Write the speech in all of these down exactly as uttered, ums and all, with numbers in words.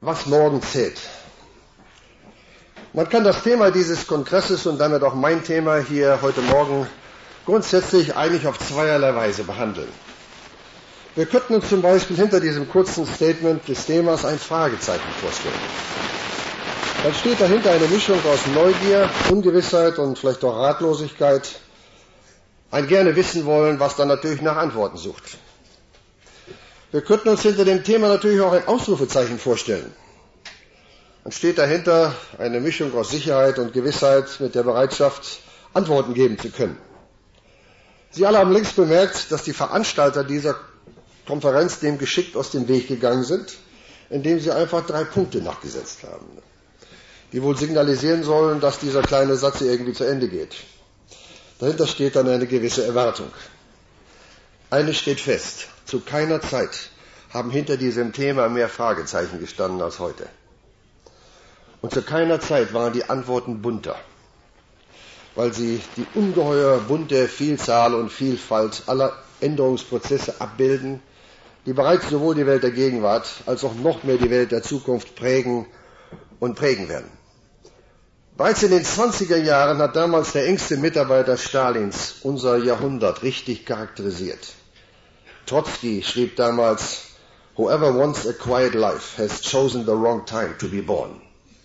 Was morgen zählt. Man kann das Thema dieses Kongresses und damit auch mein Thema hier heute Morgen grundsätzlich eigentlich auf zweierlei Weise behandeln. Wir könnten uns zum Beispiel hinter diesem kurzen Statement des Themas ein Fragezeichen vorstellen. Dann steht dahinter eine Mischung aus Neugier, Ungewissheit und vielleicht auch Ratlosigkeit. Ein gerne wissen wollen, was dann natürlich nach Antworten sucht. Wir könnten uns hinter dem Thema natürlich auch ein Ausrufezeichen vorstellen. Dann steht dahinter eine Mischung aus Sicherheit und Gewissheit mit der Bereitschaft, Antworten geben zu können. Sie alle haben längst bemerkt, dass die Veranstalter dieser Konferenz dem geschickt aus dem Weg gegangen sind, indem sie einfach drei Punkte nachgesetzt haben, die wohl signalisieren sollen, dass dieser kleine Satz irgendwie zu Ende geht. Dahinter steht dann eine gewisse Erwartung. Eines steht fest: Zu keiner Zeit haben hinter diesem Thema mehr Fragezeichen gestanden als heute. Und zu keiner Zeit waren die Antworten bunter, weil sie die ungeheuer bunte Vielzahl und Vielfalt aller Änderungsprozesse abbilden, die bereits sowohl die Welt der Gegenwart als auch noch mehr die Welt der Zukunft prägen und prägen werden. Bereits in den zwanziger Jahren hat damals der engste Mitarbeiter Stalins unser Jahrhundert richtig charakterisiert. Trotzki schrieb damals: "Whoever wants a quiet life has chosen the wrong time to be born."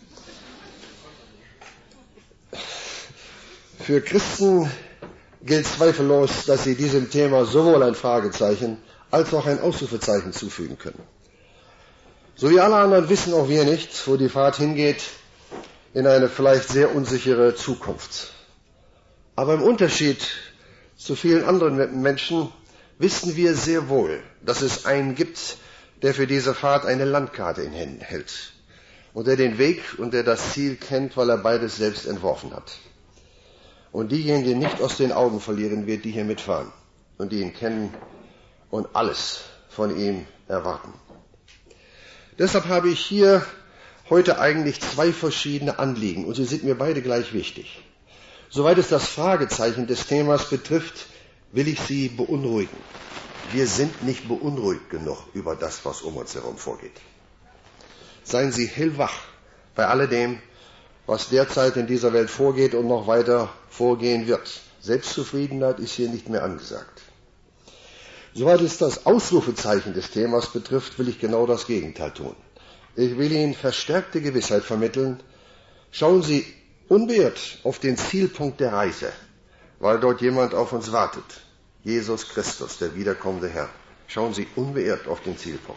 Für Christen gilt zweifellos, dass sie diesem Thema sowohl ein Fragezeichen als auch ein Ausrufezeichen zufügen können. So wie alle anderen wissen auch wir nicht, wo die Fahrt hingeht, in eine vielleicht sehr unsichere Zukunft. Aber im Unterschied zu vielen anderen Menschen wissen wir sehr wohl, dass es einen gibt, der für diese Fahrt eine Landkarte in Händen hält und der den Weg und der das Ziel kennt, weil er beides selbst entworfen hat. Und diejenigen nicht aus den Augen verlieren wird, die hier mitfahren und die ihn kennen und alles von ihm erwarten. Deshalb habe ich hier heute eigentlich zwei verschiedene Anliegen und sie sind mir beide gleich wichtig. Soweit es das Fragezeichen des Themas betrifft, will ich Sie beunruhigen. Wir sind nicht beunruhigt genug über das, was um uns herum vorgeht. Seien Sie hellwach bei alledem, was derzeit in dieser Welt vorgeht und noch weiter vorgehen wird. Selbstzufriedenheit ist hier nicht mehr angesagt. Soweit es das Ausrufezeichen des Themas betrifft, will ich genau das Gegenteil tun. Ich will Ihnen verstärkte Gewissheit vermitteln. Schauen Sie unbeirrt auf den Zielpunkt der Reise, weil dort jemand auf uns wartet. Jesus Christus, der wiederkommende Herr. Schauen Sie unbeirrt auf den Zielpunkt.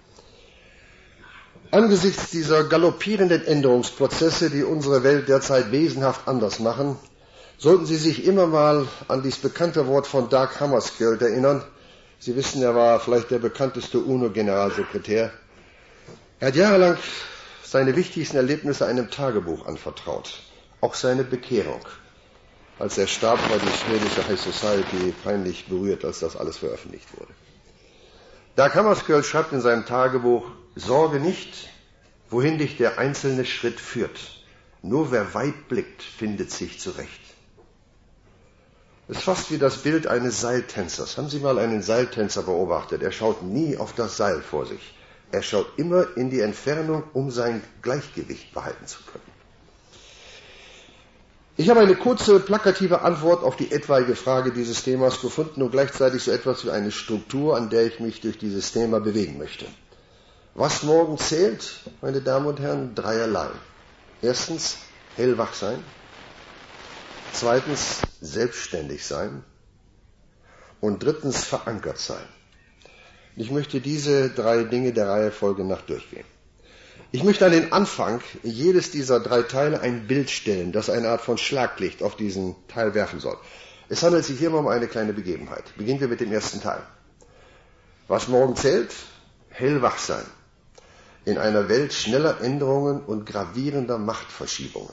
Angesichts dieser galoppierenden Änderungsprozesse, die unsere Welt derzeit wesenhaft anders machen, sollten Sie sich immer mal an dieses bekannte Wort von Dag Hammarskjöld erinnern. Sie wissen, er war vielleicht der bekannteste UNO-Generalsekretär. Er hat jahrelang seine wichtigsten Erlebnisse einem Tagebuch anvertraut, auch seine Bekehrung. Als er starb, war die schwedische High Society peinlich berührt, als das alles veröffentlicht wurde. Dag Hammarskjöld schreibt in seinem Tagebuch: "Sorge nicht, wohin dich der einzelne Schritt führt. Nur wer weit blickt, findet sich zurecht." Es ist fast wie das Bild eines Seiltänzers. Haben Sie mal einen Seiltänzer beobachtet? Er schaut nie auf das Seil vor sich. Er schaut immer in die Entfernung, um sein Gleichgewicht behalten zu können. Ich habe eine kurze, plakative Antwort auf die etwaige Frage dieses Themas gefunden und gleichzeitig so etwas wie eine Struktur, an der ich mich durch dieses Thema bewegen möchte. Was morgen zählt, meine Damen und Herren, dreierlei. Erstens, hellwach sein. Zweitens, selbstständig sein. Und drittens, verankert sein. Ich möchte diese drei Dinge der Reihenfolge nach durchgehen. Ich möchte an den Anfang jedes dieser drei Teile ein Bild stellen, das eine Art von Schlaglicht auf diesen Teil werfen soll. Es handelt sich hier um eine kleine Begebenheit. Beginnen wir mit dem ersten Teil. Was morgen zählt? Hellwach sein. In einer Welt schneller Änderungen und gravierender Machtverschiebungen.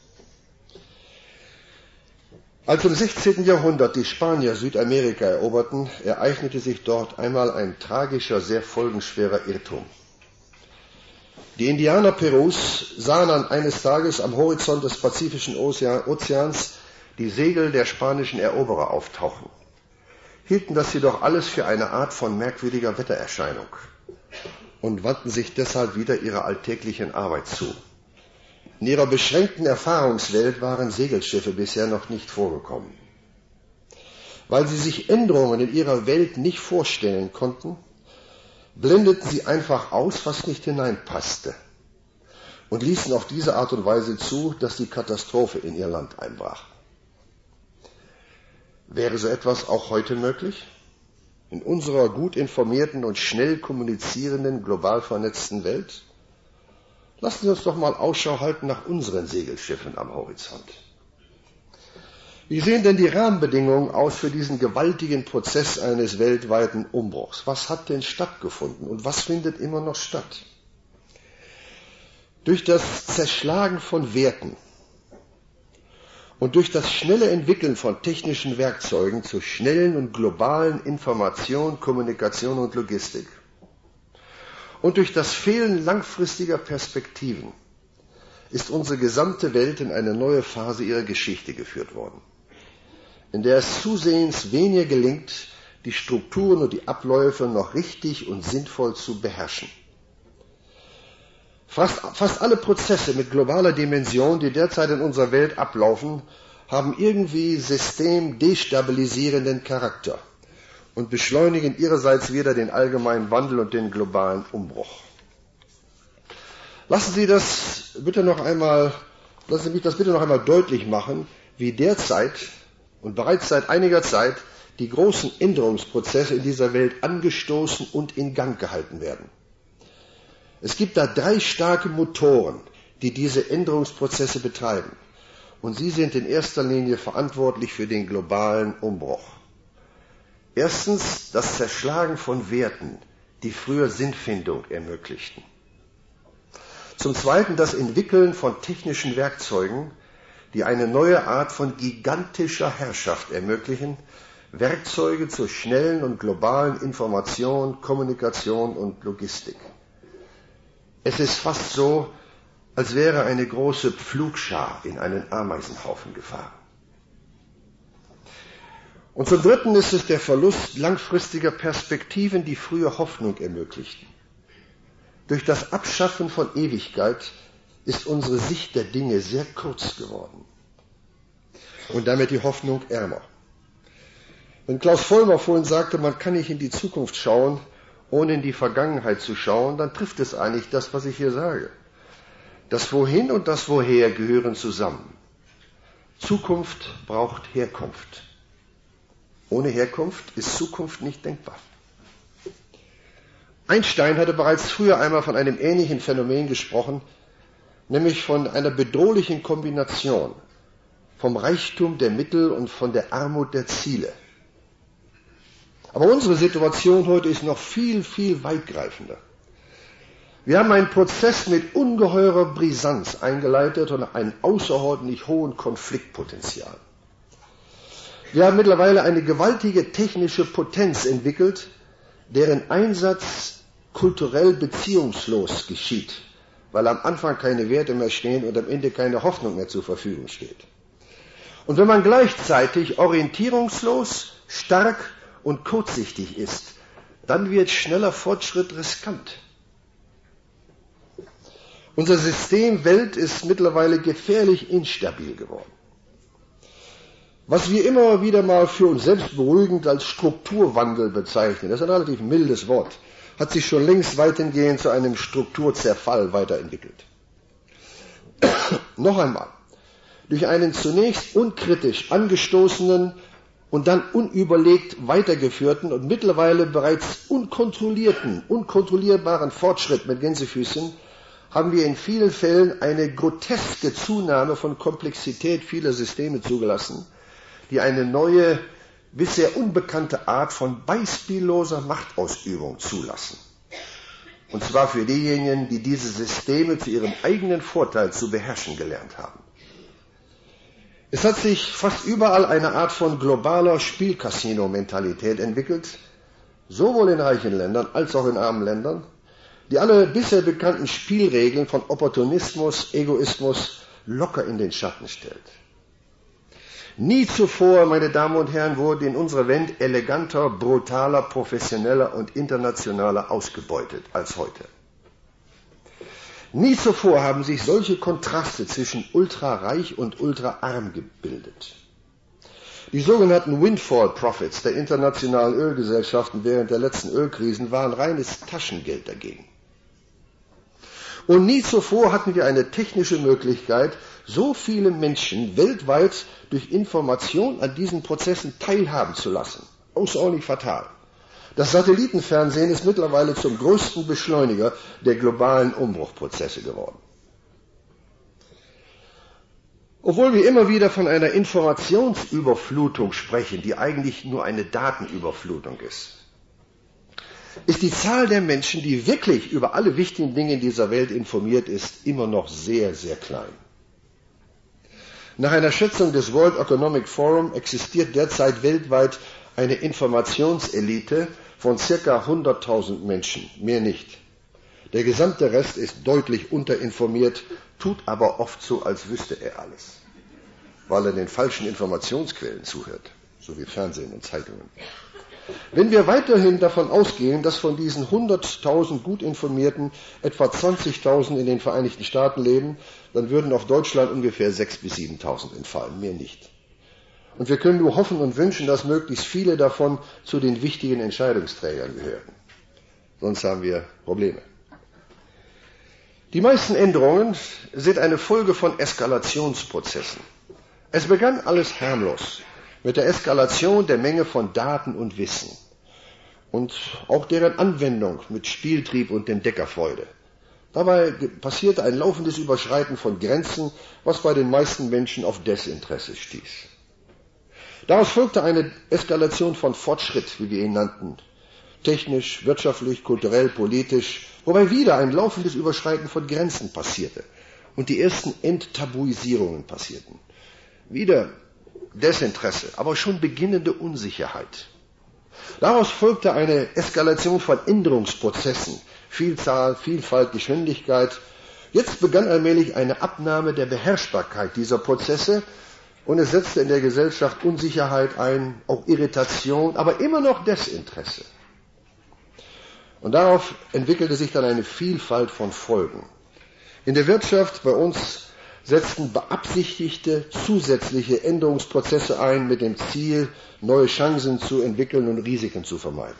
Als im sechzehnten Jahrhundert die Spanier Südamerika eroberten, ereignete sich dort einmal ein tragischer, sehr folgenschwerer Irrtum. Die Indianer Perus sahen an eines Tages am Horizont des Pazifischen Ozeans die Segel der spanischen Eroberer auftauchen, hielten das jedoch alles für eine Art von merkwürdiger Wettererscheinung und wandten sich deshalb wieder ihrer alltäglichen Arbeit zu. In ihrer beschränkten Erfahrungswelt waren Segelschiffe bisher noch nicht vorgekommen. Weil sie sich Änderungen in ihrer Welt nicht vorstellen konnten, blendeten sie einfach aus, was nicht hineinpasste, und ließen auf diese Art und Weise zu, dass die Katastrophe in ihr Land einbrach. Wäre so etwas auch heute möglich? In unserer gut informierten und schnell kommunizierenden, global vernetzten Welt? Lassen Sie uns doch mal Ausschau halten nach unseren Segelschiffen am Horizont. Wie sehen denn die Rahmenbedingungen aus für diesen gewaltigen Prozess eines weltweiten Umbruchs? Was hat denn stattgefunden und was findet immer noch statt? Durch das Zerschlagen von Werten und durch das schnelle Entwickeln von technischen Werkzeugen zur schnellen und globalen Information, Kommunikation und Logistik und durch das Fehlen langfristiger Perspektiven ist unsere gesamte Welt in eine neue Phase ihrer Geschichte geführt worden, in der es zusehends weniger gelingt, die Strukturen und die Abläufe noch richtig und sinnvoll zu beherrschen. Fast, fast alle Prozesse mit globaler Dimension, die derzeit in unserer Welt ablaufen, haben irgendwie systemdestabilisierenden Charakter und beschleunigen ihrerseits wieder den allgemeinen Wandel und den globalen Umbruch. Lassen Sie das bitte noch einmal, lassen Sie mich das bitte noch einmal deutlich machen, wie derzeit und bereits seit einiger Zeit die großen Änderungsprozesse in dieser Welt angestoßen und in Gang gehalten werden. Es gibt da drei starke Motoren, die diese Änderungsprozesse betreiben. Und sie sind in erster Linie verantwortlich für den globalen Umbruch. Erstens das Zerschlagen von Werten, die früher Sinnfindung ermöglichten. Zum Zweiten das Entwickeln von technischen Werkzeugen, die eine neue Art von gigantischer Herrschaft ermöglichen, Werkzeuge zur schnellen und globalen Information, Kommunikation und Logistik. Es ist fast so, als wäre eine große Pflugschar in einen Ameisenhaufen gefahren. Und zum Dritten ist es der Verlust langfristiger Perspektiven, die früher Hoffnung ermöglichten. Durch das Abschaffen von Ewigkeit ist unsere Sicht der Dinge sehr kurz geworden und damit die Hoffnung ärmer. Wenn Klaus Vollmer vorhin sagte, man kann nicht in die Zukunft schauen, ohne in die Vergangenheit zu schauen, dann trifft es eigentlich das, was ich hier sage. Das Wohin und das Woher gehören zusammen. Zukunft braucht Herkunft. Ohne Herkunft ist Zukunft nicht denkbar. Einstein hatte bereits früher einmal von einem ähnlichen Phänomen gesprochen, nämlich von einer bedrohlichen Kombination vom Reichtum der Mittel und von der Armut der Ziele. Aber unsere Situation heute ist noch viel, viel weitgreifender. Wir haben einen Prozess mit ungeheurer Brisanz eingeleitet und einen außerordentlich hohen Konfliktpotenzial. Wir haben mittlerweile eine gewaltige technische Potenz entwickelt, deren Einsatz kulturell beziehungslos geschieht, weil am Anfang keine Werte mehr stehen und am Ende keine Hoffnung mehr zur Verfügung steht. Und wenn man gleichzeitig orientierungslos, stark und kurzsichtig ist, dann wird schneller Fortschritt riskant. Unser System Welt ist mittlerweile gefährlich instabil geworden. Was wir immer wieder mal für uns selbst beruhigend als Strukturwandel bezeichnen, das ist ein relativ mildes Wort, hat sich schon längst weitgehend zu einem Strukturzerfall weiterentwickelt. Noch einmal, durch einen zunächst unkritisch angestoßenen und dann unüberlegt weitergeführten und mittlerweile bereits unkontrollierten, unkontrollierbaren Fortschritt mit Gänsefüßchen haben wir in vielen Fällen eine groteske Zunahme von Komplexität vieler Systeme zugelassen, die eine neue, bisher unbekannte Art von beispielloser Machtausübung zulassen. Und zwar für diejenigen, die diese Systeme zu ihrem eigenen Vorteil zu beherrschen gelernt haben. Es hat sich fast überall eine Art von globaler Spielcasino-Mentalität entwickelt, sowohl in reichen Ländern als auch in armen Ländern, die alle bisher bekannten Spielregeln von Opportunismus, Egoismus locker in den Schatten stellt. Nie zuvor, meine Damen und Herren, wurde in unserer Welt eleganter, brutaler, professioneller und internationaler ausgebeutet als heute. Nie zuvor haben sich solche Kontraste zwischen ultrareich und ultraarm gebildet. Die sogenannten Windfall Profits der internationalen Ölgesellschaften während der letzten Ölkrisen waren reines Taschengeld dagegen. Und nie zuvor hatten wir eine technische Möglichkeit, so viele Menschen weltweit durch Information an diesen Prozessen teilhaben zu lassen. Außerordentlich fatal. Das Satellitenfernsehen ist mittlerweile zum größten Beschleuniger der globalen Umbruchprozesse geworden. Obwohl wir immer wieder von einer Informationsüberflutung sprechen, die eigentlich nur eine Datenüberflutung ist, ist die Zahl der Menschen, die wirklich über alle wichtigen Dinge in dieser Welt informiert ist, immer noch sehr, sehr klein. Nach einer Schätzung des World Economic Forum existiert derzeit weltweit eine Informationselite von circa hunderttausend Menschen, mehr nicht. Der gesamte Rest ist deutlich unterinformiert, tut aber oft so, als wüsste er alles, weil er den falschen Informationsquellen zuhört, so wie Fernsehen und Zeitungen. Wenn wir weiterhin davon ausgehen, dass von diesen hunderttausend gut informierten etwa zwanzigtausend in den Vereinigten Staaten leben, dann würden auf Deutschland ungefähr sechstausend bis siebentausend entfallen, mehr nicht. Und wir können nur hoffen und wünschen, dass möglichst viele davon zu den wichtigen Entscheidungsträgern gehören. Sonst haben wir Probleme. Die meisten Änderungen sind eine Folge von Eskalationsprozessen. Es begann alles harmlos mit der Eskalation der Menge von Daten und Wissen und auch deren Anwendung mit Spieltrieb und Entdeckerfreude. Dabei passierte ein laufendes Überschreiten von Grenzen, was bei den meisten Menschen auf Desinteresse stieß. Daraus folgte eine Eskalation von Fortschritt, wie wir ihn nannten, technisch, wirtschaftlich, kulturell, politisch, wobei wieder ein laufendes Überschreiten von Grenzen passierte und die ersten Enttabuisierungen passierten. Wieder Desinteresse, aber schon beginnende Unsicherheit. Daraus folgte eine Eskalation von Änderungsprozessen, Vielzahl, Vielfalt, Geschwindigkeit. Jetzt begann allmählich eine Abnahme der Beherrschbarkeit dieser Prozesse und es setzte in der Gesellschaft Unsicherheit ein, auch Irritation, aber immer noch Desinteresse. Und darauf entwickelte sich dann eine Vielfalt von Folgen. In der Wirtschaft bei uns setzten beabsichtigte zusätzliche Änderungsprozesse ein mit dem Ziel, neue Chancen zu entwickeln und Risiken zu vermeiden.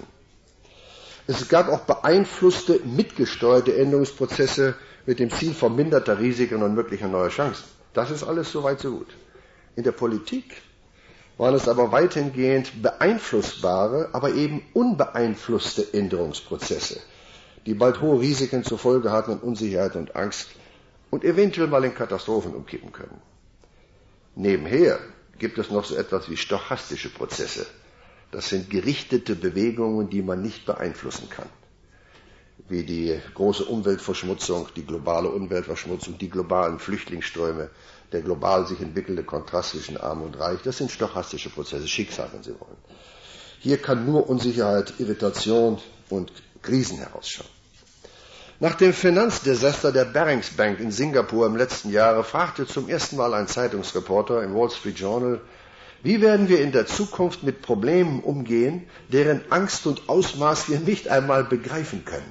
Es gab auch beeinflusste, mitgesteuerte Änderungsprozesse mit dem Ziel verminderter Risiken und möglicher neuer Chancen. Das ist alles soweit so gut. In der Politik waren es aber weitgehend beeinflussbare, aber eben unbeeinflusste Änderungsprozesse, die bald hohe Risiken zur Folge hatten und Unsicherheit und Angst und eventuell mal in Katastrophen umkippen können. Nebenher gibt es noch so etwas wie stochastische Prozesse. Das sind gerichtete Bewegungen, die man nicht beeinflussen kann. Wie die große Umweltverschmutzung, die globale Umweltverschmutzung, die globalen Flüchtlingsströme, der global sich entwickelnde Kontrast zwischen Arm und Reich. Das sind stochastische Prozesse, Schicksal, wenn Sie wollen. Hier kann nur Unsicherheit, Irritation und Krisen herausschauen. Nach dem Finanzdesaster der Barings Bank in Singapur im letzten Jahre fragte zum ersten Mal ein Zeitungsreporter im Wall Street Journal, wie werden wir in der Zukunft mit Problemen umgehen, deren Angst und Ausmaß wir nicht einmal begreifen können?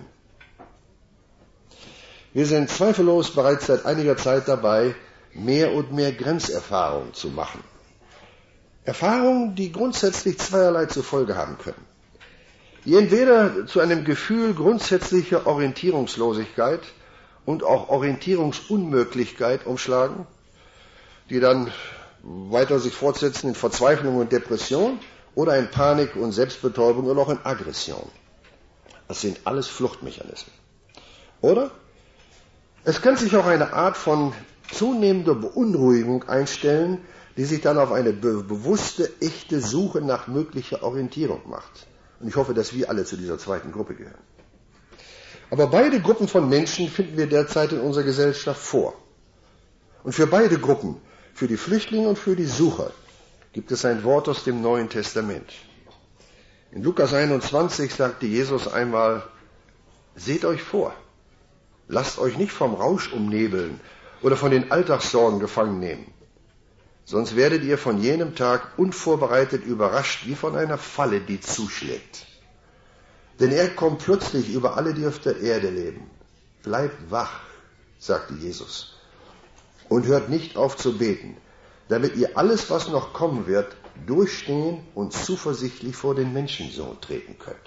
Wir sind zweifellos bereits seit einiger Zeit dabei, mehr und mehr Grenzerfahrungen zu machen. Erfahrungen, die grundsätzlich zweierlei zur Folge haben können. Die entweder zu einem Gefühl grundsätzlicher Orientierungslosigkeit und auch Orientierungsunmöglichkeit umschlagen, die dann weiter sich fortsetzen in Verzweiflung und Depression oder in Panik und Selbstbetäubung oder auch in Aggression. Das sind alles Fluchtmechanismen. Oder es kann sich auch eine Art von zunehmender Beunruhigung einstellen, die sich dann auf eine be- bewusste, echte Suche nach möglicher Orientierung macht. Und ich hoffe, dass wir alle zu dieser zweiten Gruppe gehören. Aber beide Gruppen von Menschen finden wir derzeit in unserer Gesellschaft vor. Und für beide Gruppen, für die Flüchtlinge und für die Sucher, gibt es ein Wort aus dem Neuen Testament. In Lukas einundzwanzig sagte Jesus einmal, seht euch vor, lasst euch nicht vom Rausch umnebeln oder von den Alltagssorgen gefangen nehmen, sonst werdet ihr von jenem Tag unvorbereitet überrascht wie von einer Falle, die zuschlägt. Denn er kommt plötzlich über alle, die auf der Erde leben. Bleibt wach, sagte Jesus, und hört nicht auf zu beten, damit ihr alles, was noch kommen wird, durchstehen und zuversichtlich vor den Menschensohn treten könnt.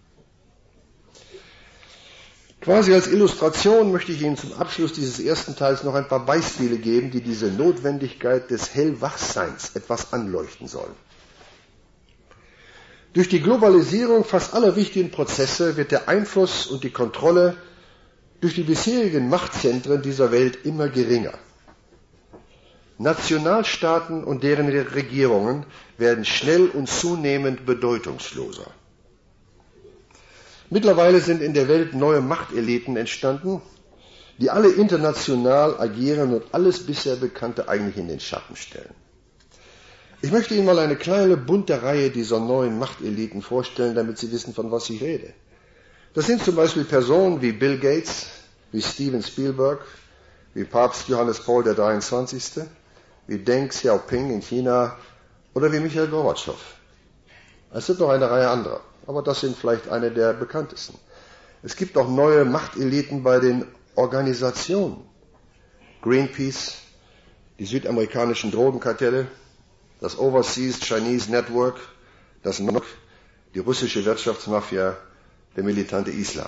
Quasi als Illustration möchte ich Ihnen zum Abschluss dieses ersten Teils noch ein paar Beispiele geben, die diese Notwendigkeit des Hellwachseins etwas anleuchten sollen. Durch die Globalisierung fast aller wichtigen Prozesse wird der Einfluss und die Kontrolle durch die bisherigen Machtzentren dieser Welt immer geringer. Nationalstaaten und deren Regierungen werden schnell und zunehmend bedeutungsloser. Mittlerweile sind in der Welt neue Machteliten entstanden, die alle international agieren und alles bisher Bekannte eigentlich in den Schatten stellen. Ich möchte Ihnen mal eine kleine bunte Reihe dieser neuen Machteliten vorstellen, damit Sie wissen, von was ich rede. Das sind zum Beispiel Personen wie Bill Gates, wie Steven Spielberg, wie Papst Johannes Paul der dreiundzwanzigste, wie Deng Xiaoping in China oder wie Michail Gorbatschow. Es sind noch eine Reihe anderer, aber das sind vielleicht eine der bekanntesten. Es gibt auch neue Machteliten bei den Organisationen. Greenpeace, die südamerikanischen Drogenkartelle, das Overseas Chinese Network, das N O C, die russische Wirtschaftsmafia, der militante Islam.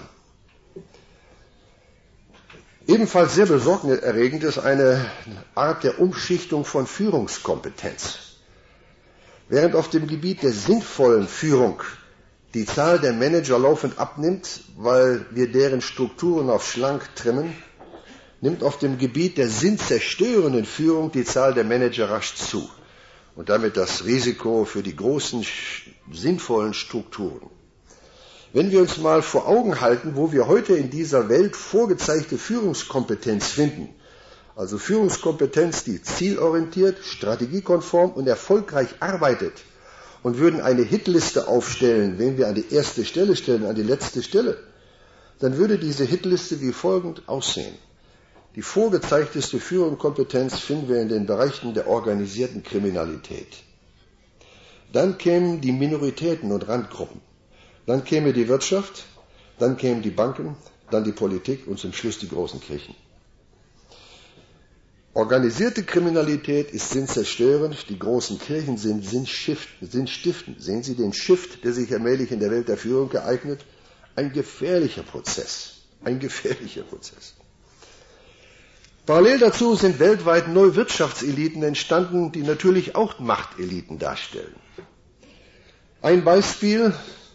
Ebenfalls sehr besorgniserregend ist eine Art der Umschichtung von Führungskompetenz. Während auf dem Gebiet der sinnvollen Führung die Zahl der Manager laufend abnimmt, weil wir deren Strukturen auf schlank trimmen, nimmt auf dem Gebiet der sinnzerstörenden Führung die Zahl der Manager rasch zu und damit das Risiko für die großen, sinnvollen Strukturen. Wenn wir uns mal vor Augen halten, wo wir heute in dieser Welt vorgezeigte Führungskompetenz finden, also Führungskompetenz, die zielorientiert, strategiekonform und erfolgreich arbeitet, und würden eine Hitliste aufstellen, wen wir an die erste Stelle stellen, an die letzte Stelle, dann würde diese Hitliste wie folgend aussehen. Die vorgezeigteste Führungskompetenz finden wir in den Bereichen der organisierten Kriminalität. Dann kämen die Minoritäten und Randgruppen. Dann käme die Wirtschaft, dann kämen die Banken, dann die Politik und zum Schluss die großen Kirchen. Organisierte Kriminalität ist sinnzerstörend, die großen Kirchen sind sinnstiftend. Sehen Sie den Shift, der sich allmählich in der Welt der Führung ereignet? Ein gefährlicher Prozess, ein gefährlicher Prozess. Parallel dazu sind weltweit neue Wirtschaftseliten entstanden, die natürlich auch Machteliten darstellen. Ein Beispiel: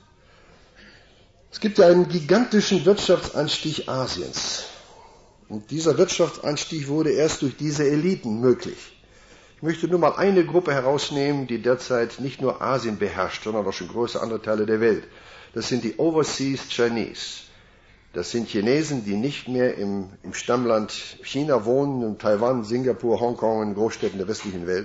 Es gibt ja einen gigantischen Wirtschaftsanstieg Asiens. Und dieser Wirtschaftsanstieg wurde erst durch diese Eliten möglich. Ich möchte nur mal eine Gruppe herausnehmen, die derzeit nicht nur Asien beherrscht, sondern auch schon größere andere Teile der Welt. Das sind die Overseas Chinese. Das sind Chinesen, die nicht mehr im, im Stammland China wohnen, in Taiwan, Singapur, Hongkong, in Großstädten der westlichen Welt.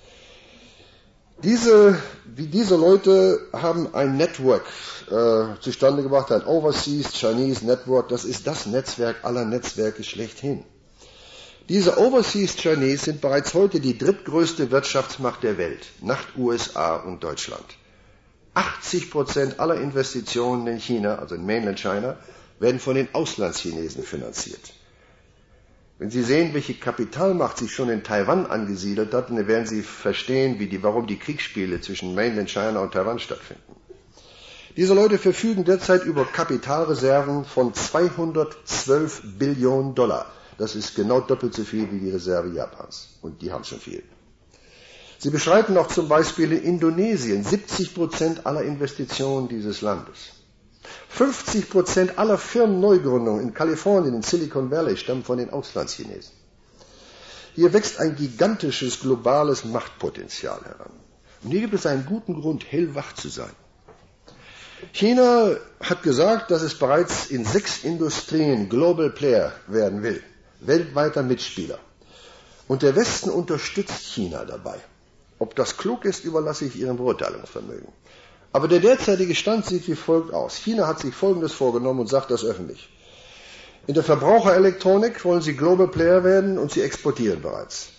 Diese, wie diese Leute haben ein Network äh, zustande gebracht, ein Overseas Chinese Network. Das ist das Netzwerk aller Netzwerke schlechthin. Diese Overseas Chinese sind bereits heute die drittgrößte Wirtschaftsmacht der Welt, nach U S A und Deutschland. achtzig Prozent aller Investitionen in China, also in Mainland China, werden von den Auslandschinesen finanziert. Wenn Sie sehen, welche Kapitalmacht sich schon in Taiwan angesiedelt hat, dann werden Sie verstehen, wie die, warum die Kriegsspiele zwischen Mainland China und Taiwan stattfinden. Diese Leute verfügen derzeit über Kapitalreserven von zweihundertzwölf Billionen Dollar. Das ist genau doppelt so viel wie die Reserve Japans. Und die haben schon viel. Sie beschreiten auch zum Beispiel in Indonesien siebzig Prozent aller Investitionen dieses Landes. fünfzig Prozent aller Firmenneugründungen in Kalifornien, in Silicon Valley, stammen von den Auslandschinesen. Hier wächst ein gigantisches globales Machtpotenzial heran. Und hier gibt es einen guten Grund, hellwach zu sein. China hat gesagt, dass es bereits in sechs Industrien Global Player werden will, weltweiter Mitspieler. Und der Westen unterstützt China dabei. Ob das klug ist, überlasse ich Ihrem Beurteilungsvermögen. Aber der derzeitige Stand sieht wie folgt aus. China hat sich Folgendes vorgenommen und sagt das öffentlich. In der Verbraucherelektronik wollen sie Global Player werden und sie exportieren bereits.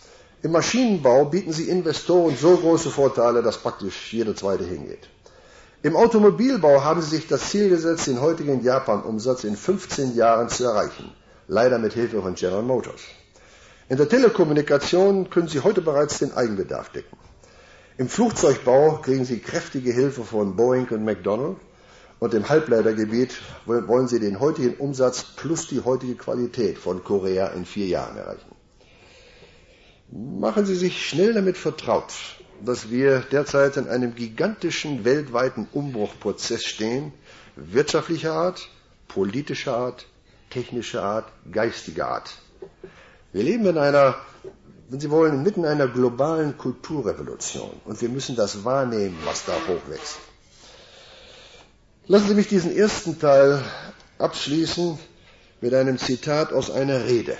Im Maschinenbau bieten sie Investoren so große Vorteile, dass praktisch jeder Zweite hingeht. Im Automobilbau haben sie sich das Ziel gesetzt, den heutigen Japan-Umsatz in fünfzehn Jahren zu erreichen. Leider mit Hilfe von General Motors. In der Telekommunikation können sie heute bereits den Eigenbedarf decken. Im Flugzeugbau kriegen sie kräftige Hilfe von Boeing und McDonnell. Und im Halbleitergebiet wollen sie den heutigen Umsatz plus die heutige Qualität von Korea in vier Jahren erreichen. Machen Sie sich schnell damit vertraut, dass wir derzeit in einem gigantischen weltweiten Umbruchprozess stehen, wirtschaftlicher Art, politischer Art, technischer Art, geistiger Art. Wir leben in einer, wenn Sie wollen, inmitten einer globalen Kulturrevolution und wir müssen das wahrnehmen, was da hochwächst. Lassen Sie mich diesen ersten Teil abschließen mit einem Zitat aus einer Rede.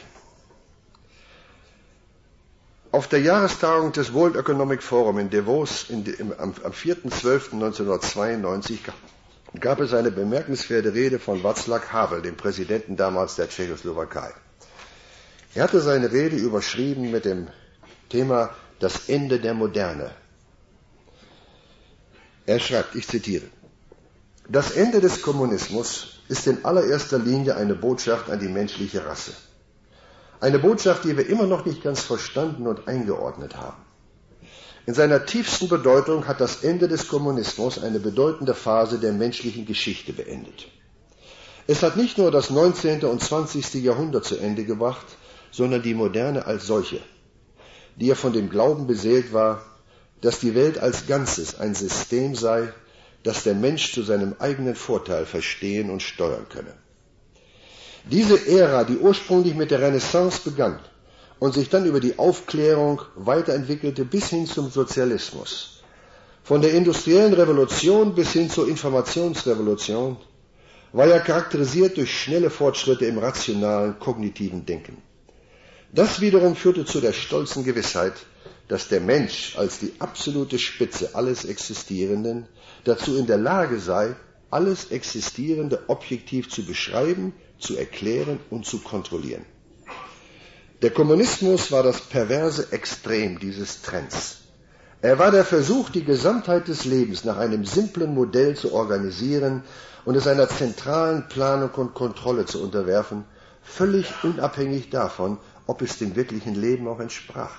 Auf der Jahrestagung des World Economic Forum in Davos in, im, am, am vierten zwölften neunzehnhundertzweiundneunzig gab es eine bemerkenswerte Rede von Václav Havel, dem Präsidenten damals der Tschechoslowakei. Er hatte seine Rede überschrieben mit dem Thema Das Ende der Moderne. Er schreibt, ich zitiere, das Ende des Kommunismus ist in allererster Linie eine Botschaft an die menschliche Rasse. Eine Botschaft, die wir immer noch nicht ganz verstanden und eingeordnet haben. In seiner tiefsten Bedeutung hat das Ende des Kommunismus eine bedeutende Phase der menschlichen Geschichte beendet. Es hat nicht nur das neunzehnte und zwanzigste Jahrhundert zu Ende gebracht, sondern die Moderne als solche, die ja von dem Glauben beseelt war, dass die Welt als Ganzes ein System sei, das der Mensch zu seinem eigenen Vorteil verstehen und steuern könne. Diese Ära, die ursprünglich mit der Renaissance begann und sich dann über die Aufklärung weiterentwickelte bis hin zum Sozialismus, von der industriellen Revolution bis hin zur Informationsrevolution, war ja charakterisiert durch schnelle Fortschritte im rationalen, kognitiven Denken. Das wiederum führte zu der stolzen Gewissheit, dass der Mensch als die absolute Spitze alles Existierenden dazu in der Lage sei, alles Existierende objektiv zu beschreiben, zu erklären und zu kontrollieren. Der Kommunismus war das perverse Extrem dieses Trends. Er war der Versuch, die Gesamtheit des Lebens nach einem simplen Modell zu organisieren und es einer zentralen Planung und Kontrolle zu unterwerfen, völlig unabhängig davon, ob es dem wirklichen Leben auch entsprach.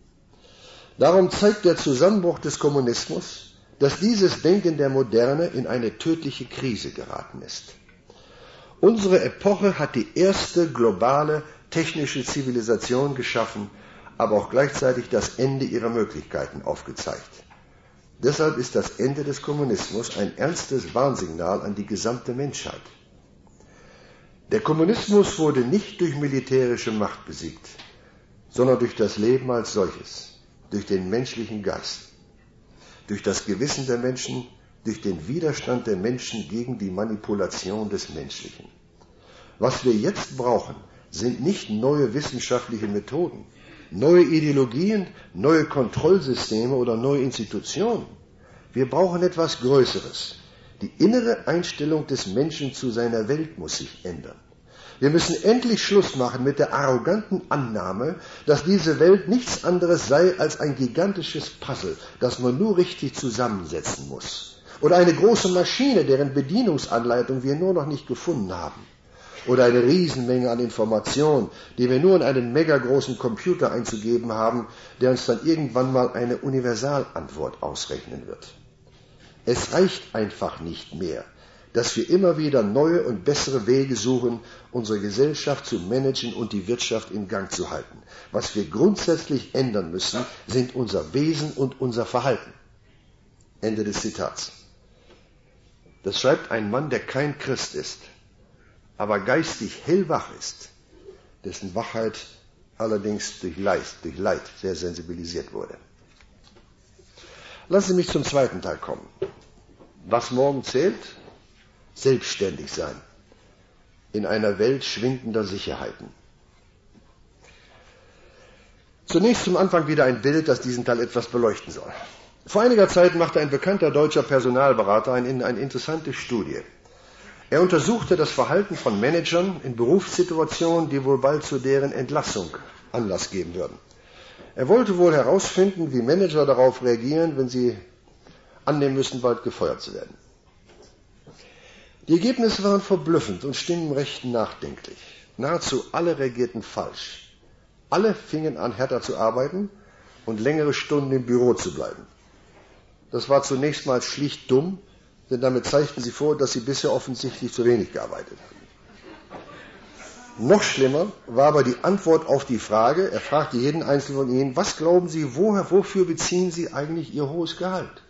Darum zeigt der Zusammenbruch des Kommunismus, dass dieses Denken der Moderne in eine tödliche Krise geraten ist. Unsere Epoche hat die erste globale technische Zivilisation geschaffen, aber auch gleichzeitig das Ende ihrer Möglichkeiten aufgezeigt. Deshalb ist das Ende des Kommunismus ein ernstes Warnsignal an die gesamte Menschheit. Der Kommunismus wurde nicht durch militärische Macht besiegt, sondern durch das Leben als solches, durch den menschlichen Geist, durch das Gewissen der Menschen, durch den Widerstand der Menschen gegen die Manipulation des Menschlichen. Was wir jetzt brauchen, sind nicht neue wissenschaftliche Methoden, neue Ideologien, neue Kontrollsysteme oder neue Institutionen. Wir brauchen etwas Größeres. Die innere Einstellung des Menschen zu seiner Welt muss sich ändern. Wir müssen endlich Schluss machen mit der arroganten Annahme, dass diese Welt nichts anderes sei als ein gigantisches Puzzle, das man nur richtig zusammensetzen muss. Oder eine große Maschine, deren Bedienungsanleitung wir nur noch nicht gefunden haben. Oder eine Riesenmenge an Informationen, die wir nur in einen megagroßen Computer einzugeben haben, der uns dann irgendwann mal eine Universalantwort ausrechnen wird. Es reicht einfach nicht mehr, dass wir immer wieder neue und bessere Wege suchen, unsere Gesellschaft zu managen und die Wirtschaft in Gang zu halten. Was wir grundsätzlich ändern müssen, sind unser Wesen und unser Verhalten. Ende des Zitats. Das schreibt ein Mann, der kein Christ ist, aber geistig hellwach ist, dessen Wachheit allerdings durch Leid, durch Leid sehr sensibilisiert wurde. Lassen Sie mich zum zweiten Teil kommen. Was morgen zählt? Selbstständig sein. In einer Welt schwindender Sicherheiten. Zunächst zum Anfang wieder ein Bild, das diesen Teil etwas beleuchten soll. Vor einiger Zeit machte ein bekannter deutscher Personalberater eine, eine interessante Studie. Er untersuchte das Verhalten von Managern in Berufssituationen, die wohl bald zu deren Entlassung Anlass geben würden. Er wollte wohl herausfinden, wie Manager darauf reagieren, wenn sie annehmen müssen, bald gefeuert zu werden. Die Ergebnisse waren verblüffend und stimmen recht nachdenklich. Nahezu alle reagierten falsch. Alle fingen an, härter zu arbeiten und längere Stunden im Büro zu bleiben. Das war zunächst mal schlicht dumm, denn damit zeigten sie vor, dass sie bisher offensichtlich zu wenig gearbeitet hatten. Noch schlimmer war aber die Antwort auf die Frage, er fragte jeden Einzelnen von ihnen, was glauben Sie, woher, wofür beziehen Sie eigentlich Ihr hohes Gehalt?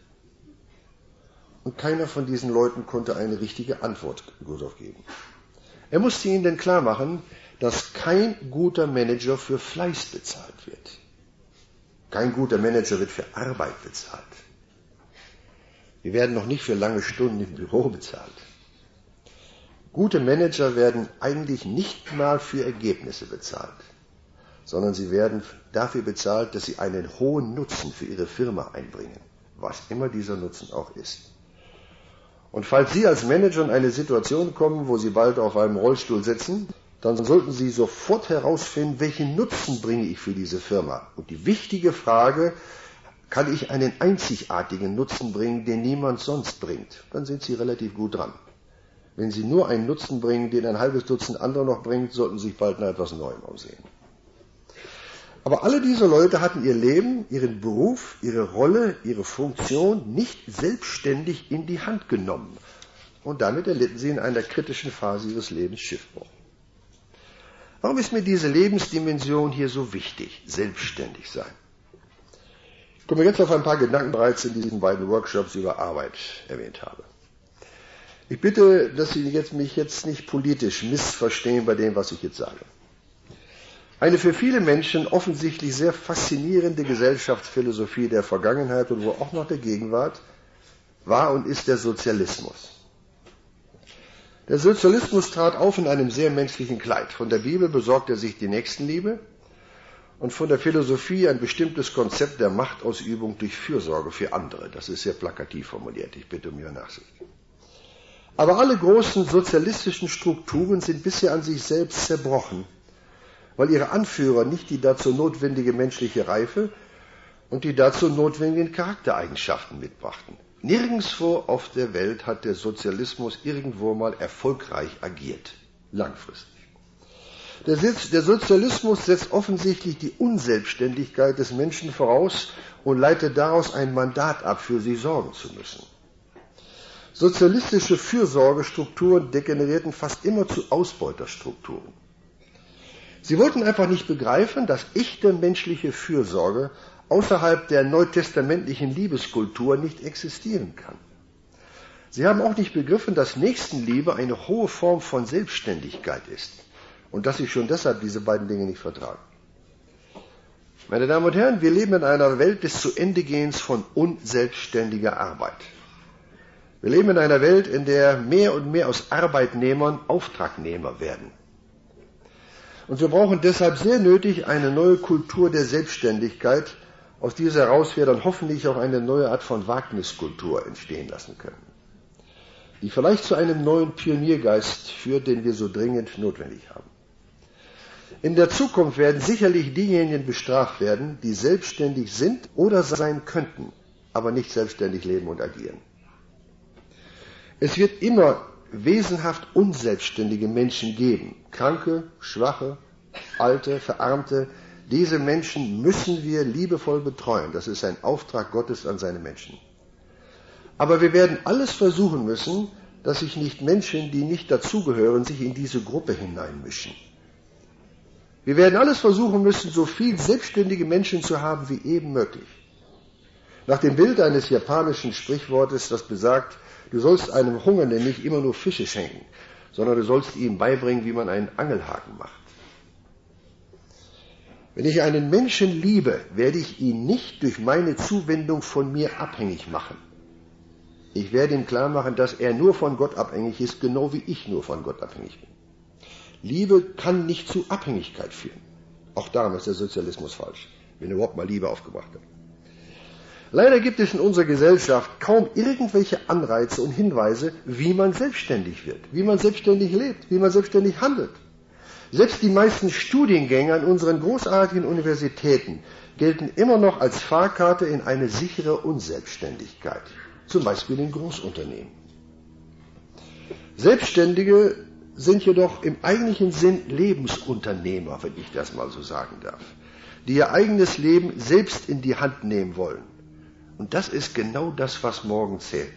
Und keiner von diesen Leuten konnte eine richtige Antwort darauf geben. Er musste ihnen denn klar machen, dass kein guter Manager für Fleiß bezahlt wird. Kein guter Manager wird für Arbeit bezahlt. Wir werden noch nicht für lange Stunden im Büro bezahlt. Gute Manager werden eigentlich nicht mal für Ergebnisse bezahlt, sondern sie werden dafür bezahlt, dass sie einen hohen Nutzen für ihre Firma einbringen, was immer dieser Nutzen auch ist. Und falls Sie als Manager in eine Situation kommen, wo Sie bald auf einem Rollstuhl sitzen, dann sollten Sie sofort herausfinden, welchen Nutzen bringe ich für diese Firma. Und die wichtige Frage, kann ich einen einzigartigen Nutzen bringen, den niemand sonst bringt? Dann sind Sie relativ gut dran. Wenn Sie nur einen Nutzen bringen, den ein halbes Dutzend andere noch bringt, sollten Sie sich bald nach etwas Neuem aussehen. Aber alle diese Leute hatten ihr Leben, ihren Beruf, ihre Rolle, ihre Funktion nicht selbstständig in die Hand genommen. Und damit erlitten sie in einer kritischen Phase ihres Lebens Schiffbruch. Warum ist mir diese Lebensdimension hier so wichtig? Selbstständig sein. Ich komme jetzt auf ein paar Gedanken, die ich bereits in diesen beiden Workshops über Arbeit erwähnt habe. Ich bitte, dass Sie jetzt, mich jetzt nicht politisch missverstehen bei dem, was ich jetzt sage. Eine für viele Menschen offensichtlich sehr faszinierende Gesellschaftsphilosophie der Vergangenheit und wo auch noch der Gegenwart war und ist der Sozialismus. Der Sozialismus trat auf in einem sehr menschlichen Kleid. Von der Bibel besorgt er sich die Nächstenliebe und von der Philosophie ein bestimmtes Konzept der Machtausübung durch Fürsorge für andere. Das ist sehr plakativ formuliert. Ich bitte um Ihre Nachsicht. Aber alle großen sozialistischen Strukturen sind bisher an sich selbst zerbrochen, weil ihre Anführer nicht die dazu notwendige menschliche Reife und die dazu notwendigen Charaktereigenschaften mitbrachten. Nirgendwo auf der Welt hat der Sozialismus irgendwo mal erfolgreich agiert, langfristig. Der, der Sozialismus setzt offensichtlich die Unselbstständigkeit des Menschen voraus und leitet daraus ein Mandat ab, für sie sorgen zu müssen. Sozialistische Fürsorgestrukturen degenerierten fast immer zu Ausbeuterstrukturen. Sie wollten einfach nicht begreifen, dass echte menschliche Fürsorge außerhalb der neutestamentlichen Liebeskultur nicht existieren kann. Sie haben auch nicht begriffen, dass Nächstenliebe eine hohe Form von Selbstständigkeit ist und dass sie schon deshalb diese beiden Dinge nicht vertragen. Meine Damen und Herren, wir leben in einer Welt des Zu-Ende-Gehens von unselbstständiger Arbeit. Wir leben in einer Welt, in der mehr und mehr aus Arbeitnehmern Auftragnehmer werden. Und wir brauchen deshalb sehr nötig eine neue Kultur der Selbstständigkeit, aus dieser heraus wir dann hoffentlich auch eine neue Art von Wagniskultur entstehen lassen können, die vielleicht zu einem neuen Pioniergeist führt, den wir so dringend notwendig haben. In der Zukunft werden sicherlich diejenigen bestraft werden, die selbstständig sind oder sein könnten, aber nicht selbstständig leben und agieren. Es wird immer wesenhaft unselbstständige Menschen geben, Kranke, Schwache, Alte, Verarmte. Diese Menschen müssen wir liebevoll betreuen. Das ist ein Auftrag Gottes an seine Menschen. Aber wir werden alles versuchen müssen, dass sich nicht Menschen, die nicht dazugehören, sich in diese Gruppe hineinmischen. Wir werden alles versuchen müssen, so viel selbstständige Menschen zu haben wie eben möglich. Nach dem Bild eines japanischen Sprichwortes, das besagt, du sollst einem Hungernden nicht immer nur Fische schenken, sondern du sollst ihm beibringen, wie man einen Angelhaken macht. Wenn ich einen Menschen liebe, werde ich ihn nicht durch meine Zuwendung von mir abhängig machen. Ich werde ihm klar machen, dass er nur von Gott abhängig ist, genau wie ich nur von Gott abhängig bin. Liebe kann nicht zu Abhängigkeit führen. Auch darum ist der Sozialismus falsch, wenn er überhaupt mal Liebe aufgebracht hat. Leider gibt es in unserer Gesellschaft kaum irgendwelche Anreize und Hinweise, wie man selbstständig wird, wie man selbstständig lebt, wie man selbstständig handelt. Selbst die meisten Studiengänge an unseren großartigen Universitäten gelten immer noch als Fahrkarte in eine sichere Unselbstständigkeit, zum Beispiel in Großunternehmen. Selbstständige sind jedoch im eigentlichen Sinn Lebensunternehmer, wenn ich das mal so sagen darf, die ihr eigenes Leben selbst in die Hand nehmen wollen. Und das ist genau das, was morgen zählt.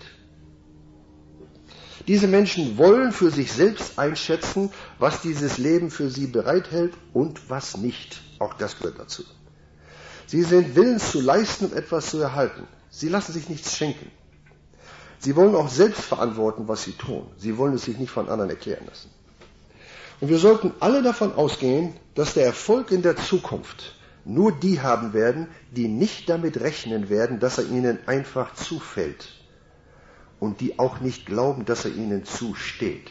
Diese Menschen wollen für sich selbst einschätzen, was dieses Leben für sie bereithält und was nicht. Auch das gehört dazu. Sie sind willens zu leisten, um etwas zu erhalten. Sie lassen sich nichts schenken. Sie wollen auch selbst verantworten, was sie tun. Sie wollen es sich nicht von anderen erklären lassen. Und wir sollten alle davon ausgehen, dass der Erfolg in der Zukunft nur die haben werden, die nicht damit rechnen werden, dass er ihnen einfach zufällt. Und die auch nicht glauben, dass er ihnen zusteht.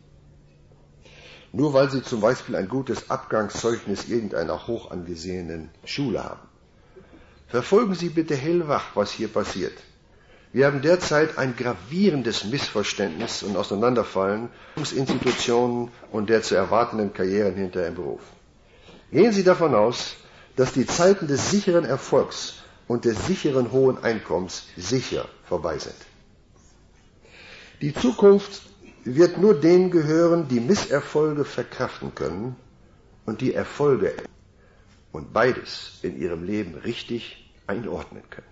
Nur weil sie zum Beispiel ein gutes Abgangszeugnis irgendeiner hoch angesehenen Schule haben. Verfolgen Sie bitte hellwach, was hier passiert. Wir haben derzeit ein gravierendes Missverständnis und Auseinanderfallen Institutionen und der zu erwartenden Karrieren hinter im Beruf. Gehen Sie davon aus, dass die Zeiten des sicheren Erfolgs und des sicheren hohen Einkommens sicher vorbei sind. Die Zukunft wird nur denen gehören, die Misserfolge verkraften können und die Erfolge und beides in ihrem Leben richtig einordnen können.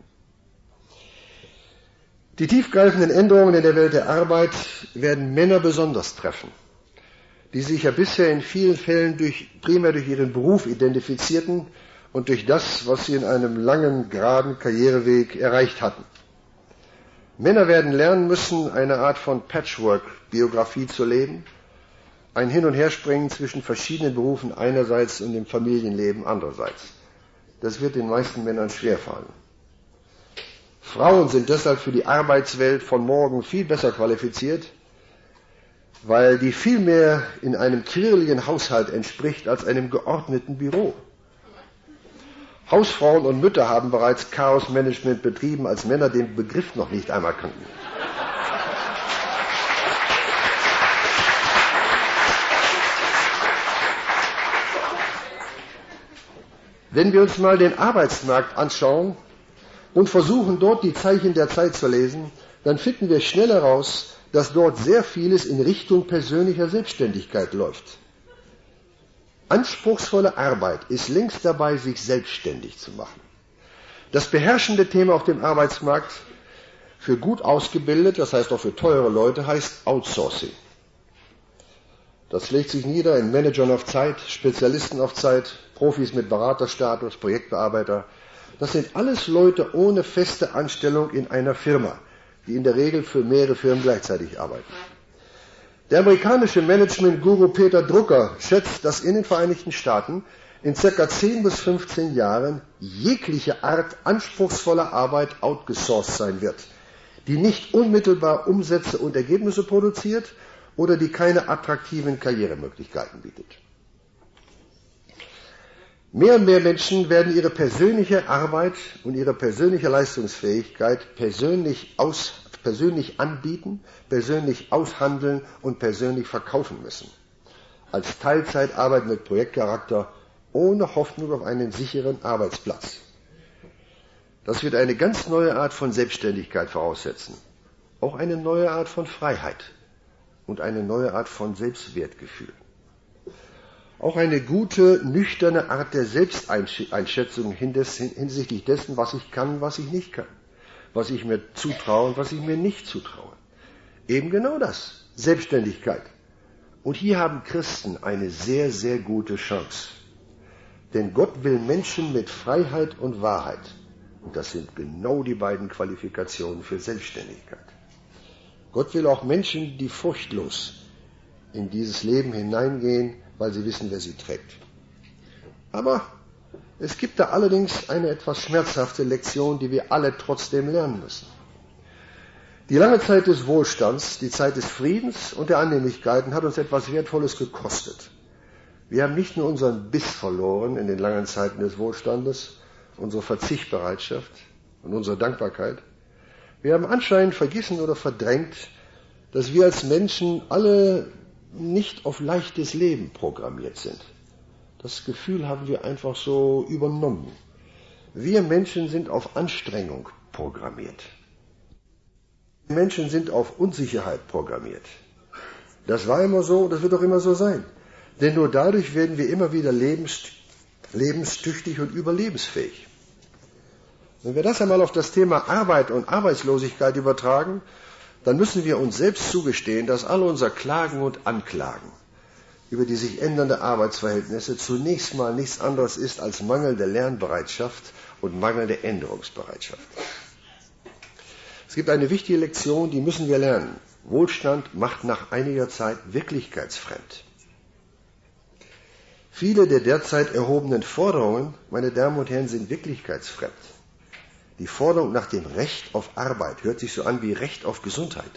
Die tiefgreifenden Änderungen in der Welt der Arbeit werden Männer besonders treffen, die sich ja bisher in vielen Fällen durch, primär durch ihren Beruf identifizierten und durch das, was sie in einem langen, geraden Karriereweg erreicht hatten. Männer werden lernen müssen, eine Art von Patchwork-Biografie zu leben, ein Hin- und Herspringen zwischen verschiedenen Berufen einerseits und dem Familienleben andererseits. Das wird den meisten Männern schwerfallen. Frauen sind deshalb für die Arbeitswelt von morgen viel besser qualifiziert, weil die viel mehr in einem quirligen Haushalt entspricht als einem geordneten Büro. Hausfrauen und Mütter haben bereits Chaosmanagement betrieben, als Männer den Begriff noch nicht einmal kannten. Wenn wir uns mal den Arbeitsmarkt anschauen und versuchen, dort die Zeichen der Zeit zu lesen, dann finden wir schnell heraus, dass dort sehr vieles in Richtung persönlicher Selbstständigkeit läuft. Anspruchsvolle Arbeit ist längst dabei, sich selbstständig zu machen. Das beherrschende Thema auf dem Arbeitsmarkt für gut ausgebildet, das heißt auch für teure Leute, heißt Outsourcing. Das schlägt sich nieder in Managern auf Zeit, Spezialisten auf Zeit, Profis mit Beraterstatus, Projektbearbeiter. Das sind alles Leute ohne feste Anstellung in einer Firma, die in der Regel für mehrere Firmen gleichzeitig arbeiten. Der amerikanische Management-Guru Peter Drucker schätzt, dass in den Vereinigten Staaten in circa zehn bis fünfzehn Jahren jegliche Art anspruchsvoller Arbeit outgesourced sein wird, die nicht unmittelbar Umsätze und Ergebnisse produziert oder die keine attraktiven Karrieremöglichkeiten bietet. Mehr und mehr Menschen werden ihre persönliche Arbeit und ihre persönliche Leistungsfähigkeit persönlich aus persönlich anbieten, persönlich aushandeln und persönlich verkaufen müssen. Als Teilzeitarbeit mit Projektcharakter, ohne Hoffnung auf einen sicheren Arbeitsplatz. Das wird eine ganz neue Art von Selbstständigkeit voraussetzen. Auch eine neue Art von Freiheit und eine neue Art von Selbstwertgefühl. Auch eine gute, nüchterne Art der Selbsteinschätzung hinsichtlich dessen, was ich kann und was ich nicht kann. Was ich mir zutraue und was ich mir nicht zutraue. Eben genau das, Selbstständigkeit. Und hier haben Christen eine sehr, sehr gute Chance. Denn Gott will Menschen mit Freiheit und Wahrheit. Und das sind genau die beiden Qualifikationen für Selbstständigkeit. Gott will auch Menschen, die furchtlos in dieses Leben hineingehen, weil sie wissen, wer sie trägt. Aber es gibt da allerdings eine etwas schmerzhafte Lektion, die wir alle trotzdem lernen müssen. Die lange Zeit des Wohlstands, die Zeit des Friedens und der Annehmlichkeiten hat uns etwas Wertvolles gekostet. Wir haben nicht nur unseren Biss verloren in den langen Zeiten des Wohlstandes, unsere Verzichtbereitschaft und unsere Dankbarkeit. Wir haben anscheinend vergessen oder verdrängt, dass wir als Menschen alle nicht auf leichtes Leben programmiert sind. Das Gefühl haben wir einfach so übernommen. Wir Menschen sind auf Anstrengung programmiert. Wir Menschen sind auf Unsicherheit programmiert. Das war immer so, das wird auch immer so sein. Denn nur dadurch werden wir immer wieder lebens, lebenstüchtig und überlebensfähig. Wenn wir das einmal auf das Thema Arbeit und Arbeitslosigkeit übertragen, dann müssen wir uns selbst zugestehen, dass alle unser Klagen und Anklagen über die sich ändernde Arbeitsverhältnisse zunächst mal nichts anderes ist als mangelnde Lernbereitschaft und mangelnde Änderungsbereitschaft. Es gibt eine wichtige Lektion, die müssen wir lernen. Wohlstand macht nach einiger Zeit wirklichkeitsfremd. Viele der derzeit erhobenen Forderungen, meine Damen und Herren, sind wirklichkeitsfremd. Die Forderung nach dem Recht auf Arbeit hört sich so an wie Recht auf Gesundheit.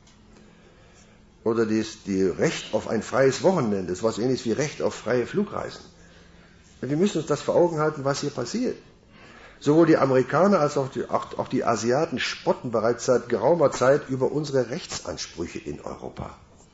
Oder das die Recht auf ein freies Wochenende, das ist was ähnliches wie Recht auf freie Flugreisen. Wir müssen uns das vor Augen halten, was hier passiert. Sowohl die Amerikaner als auch die, auch, auch die Asiaten spotten bereits seit geraumer Zeit über unsere Rechtsansprüche in Europa.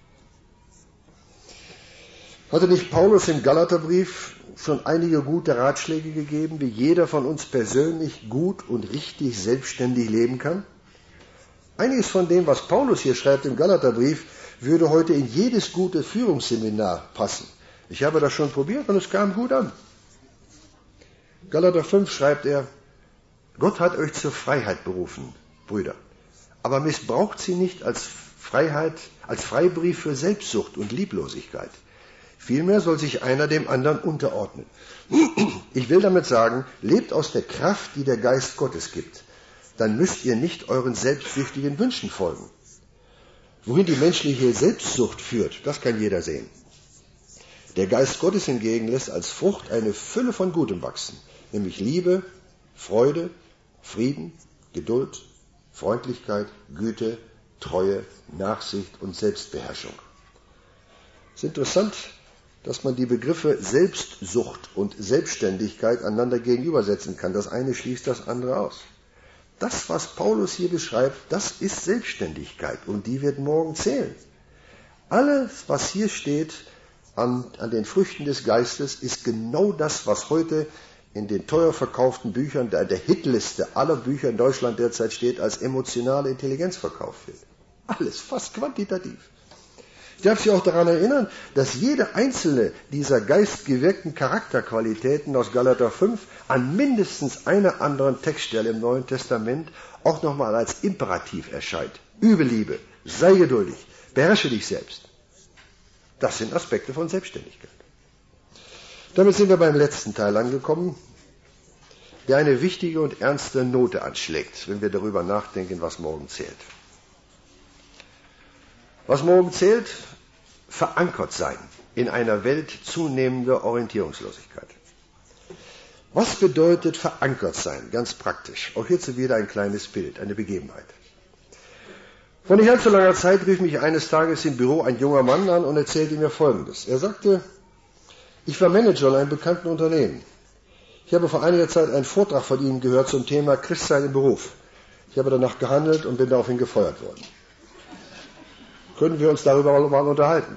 Hatte nicht Paulus im Galaterbrief schon einige gute Ratschläge gegeben, wie jeder von uns persönlich gut und richtig selbstständig leben kann? Einiges von dem, was Paulus hier schreibt im Galaterbrief, würde heute in jedes gute Führungsseminar passen. Ich habe das schon probiert und es kam gut an. Galater fünf schreibt er, Gott hat euch zur Freiheit berufen, Brüder, aber missbraucht sie nicht als Freiheit, als Freibrief für Selbstsucht und Lieblosigkeit. Vielmehr soll sich einer dem anderen unterordnen. Ich will damit sagen, lebt aus der Kraft, die der Geist Gottes gibt. Dann müsst ihr nicht euren selbstsüchtigen Wünschen folgen. Wohin die menschliche Selbstsucht führt, das kann jeder sehen. Der Geist Gottes hingegen lässt als Frucht eine Fülle von Gutem wachsen, nämlich Liebe, Freude, Frieden, Geduld, Freundlichkeit, Güte, Treue, Nachsicht und Selbstbeherrschung. Es ist interessant, dass man die Begriffe Selbstsucht und Selbstständigkeit einander gegenübersetzen kann. Das eine schließt das andere aus. Das, was Paulus hier beschreibt, das ist Selbstständigkeit und die wird morgen zählen. Alles, was hier steht an, an den Früchten des Geistes, ist genau das, was heute in den teuer verkauften Büchern, der, der Hitliste aller Bücher in Deutschland derzeit steht, als emotionale Intelligenz verkauft wird. Alles, fast quantitativ. Ich darf Sie auch daran erinnern, dass jede einzelne dieser geistgewirkten Charakterqualitäten aus Galater fünf an mindestens einer anderen Textstelle im Neuen Testament auch nochmal als Imperativ erscheint. Übe Liebe, sei geduldig, beherrsche dich selbst. Das sind Aspekte von Selbstständigkeit. Damit sind wir beim letzten Teil angekommen, der eine wichtige und ernste Note anschlägt, wenn wir darüber nachdenken, was morgen zählt. Was morgen zählt, verankert sein in einer Welt zunehmender Orientierungslosigkeit. Was bedeutet verankert sein? Ganz praktisch. Auch hierzu wieder ein kleines Bild, eine Begebenheit. Vor nicht allzu langer Zeit rief mich eines Tages im Büro ein junger Mann an und erzählte mir Folgendes. Er sagte, ich war Manager in einem bekannten Unternehmen. Ich habe vor einiger Zeit einen Vortrag von Ihnen gehört zum Thema Christsein im Beruf. Ich habe danach gehandelt und bin daraufhin gefeuert worden. Können wir uns darüber mal unterhalten?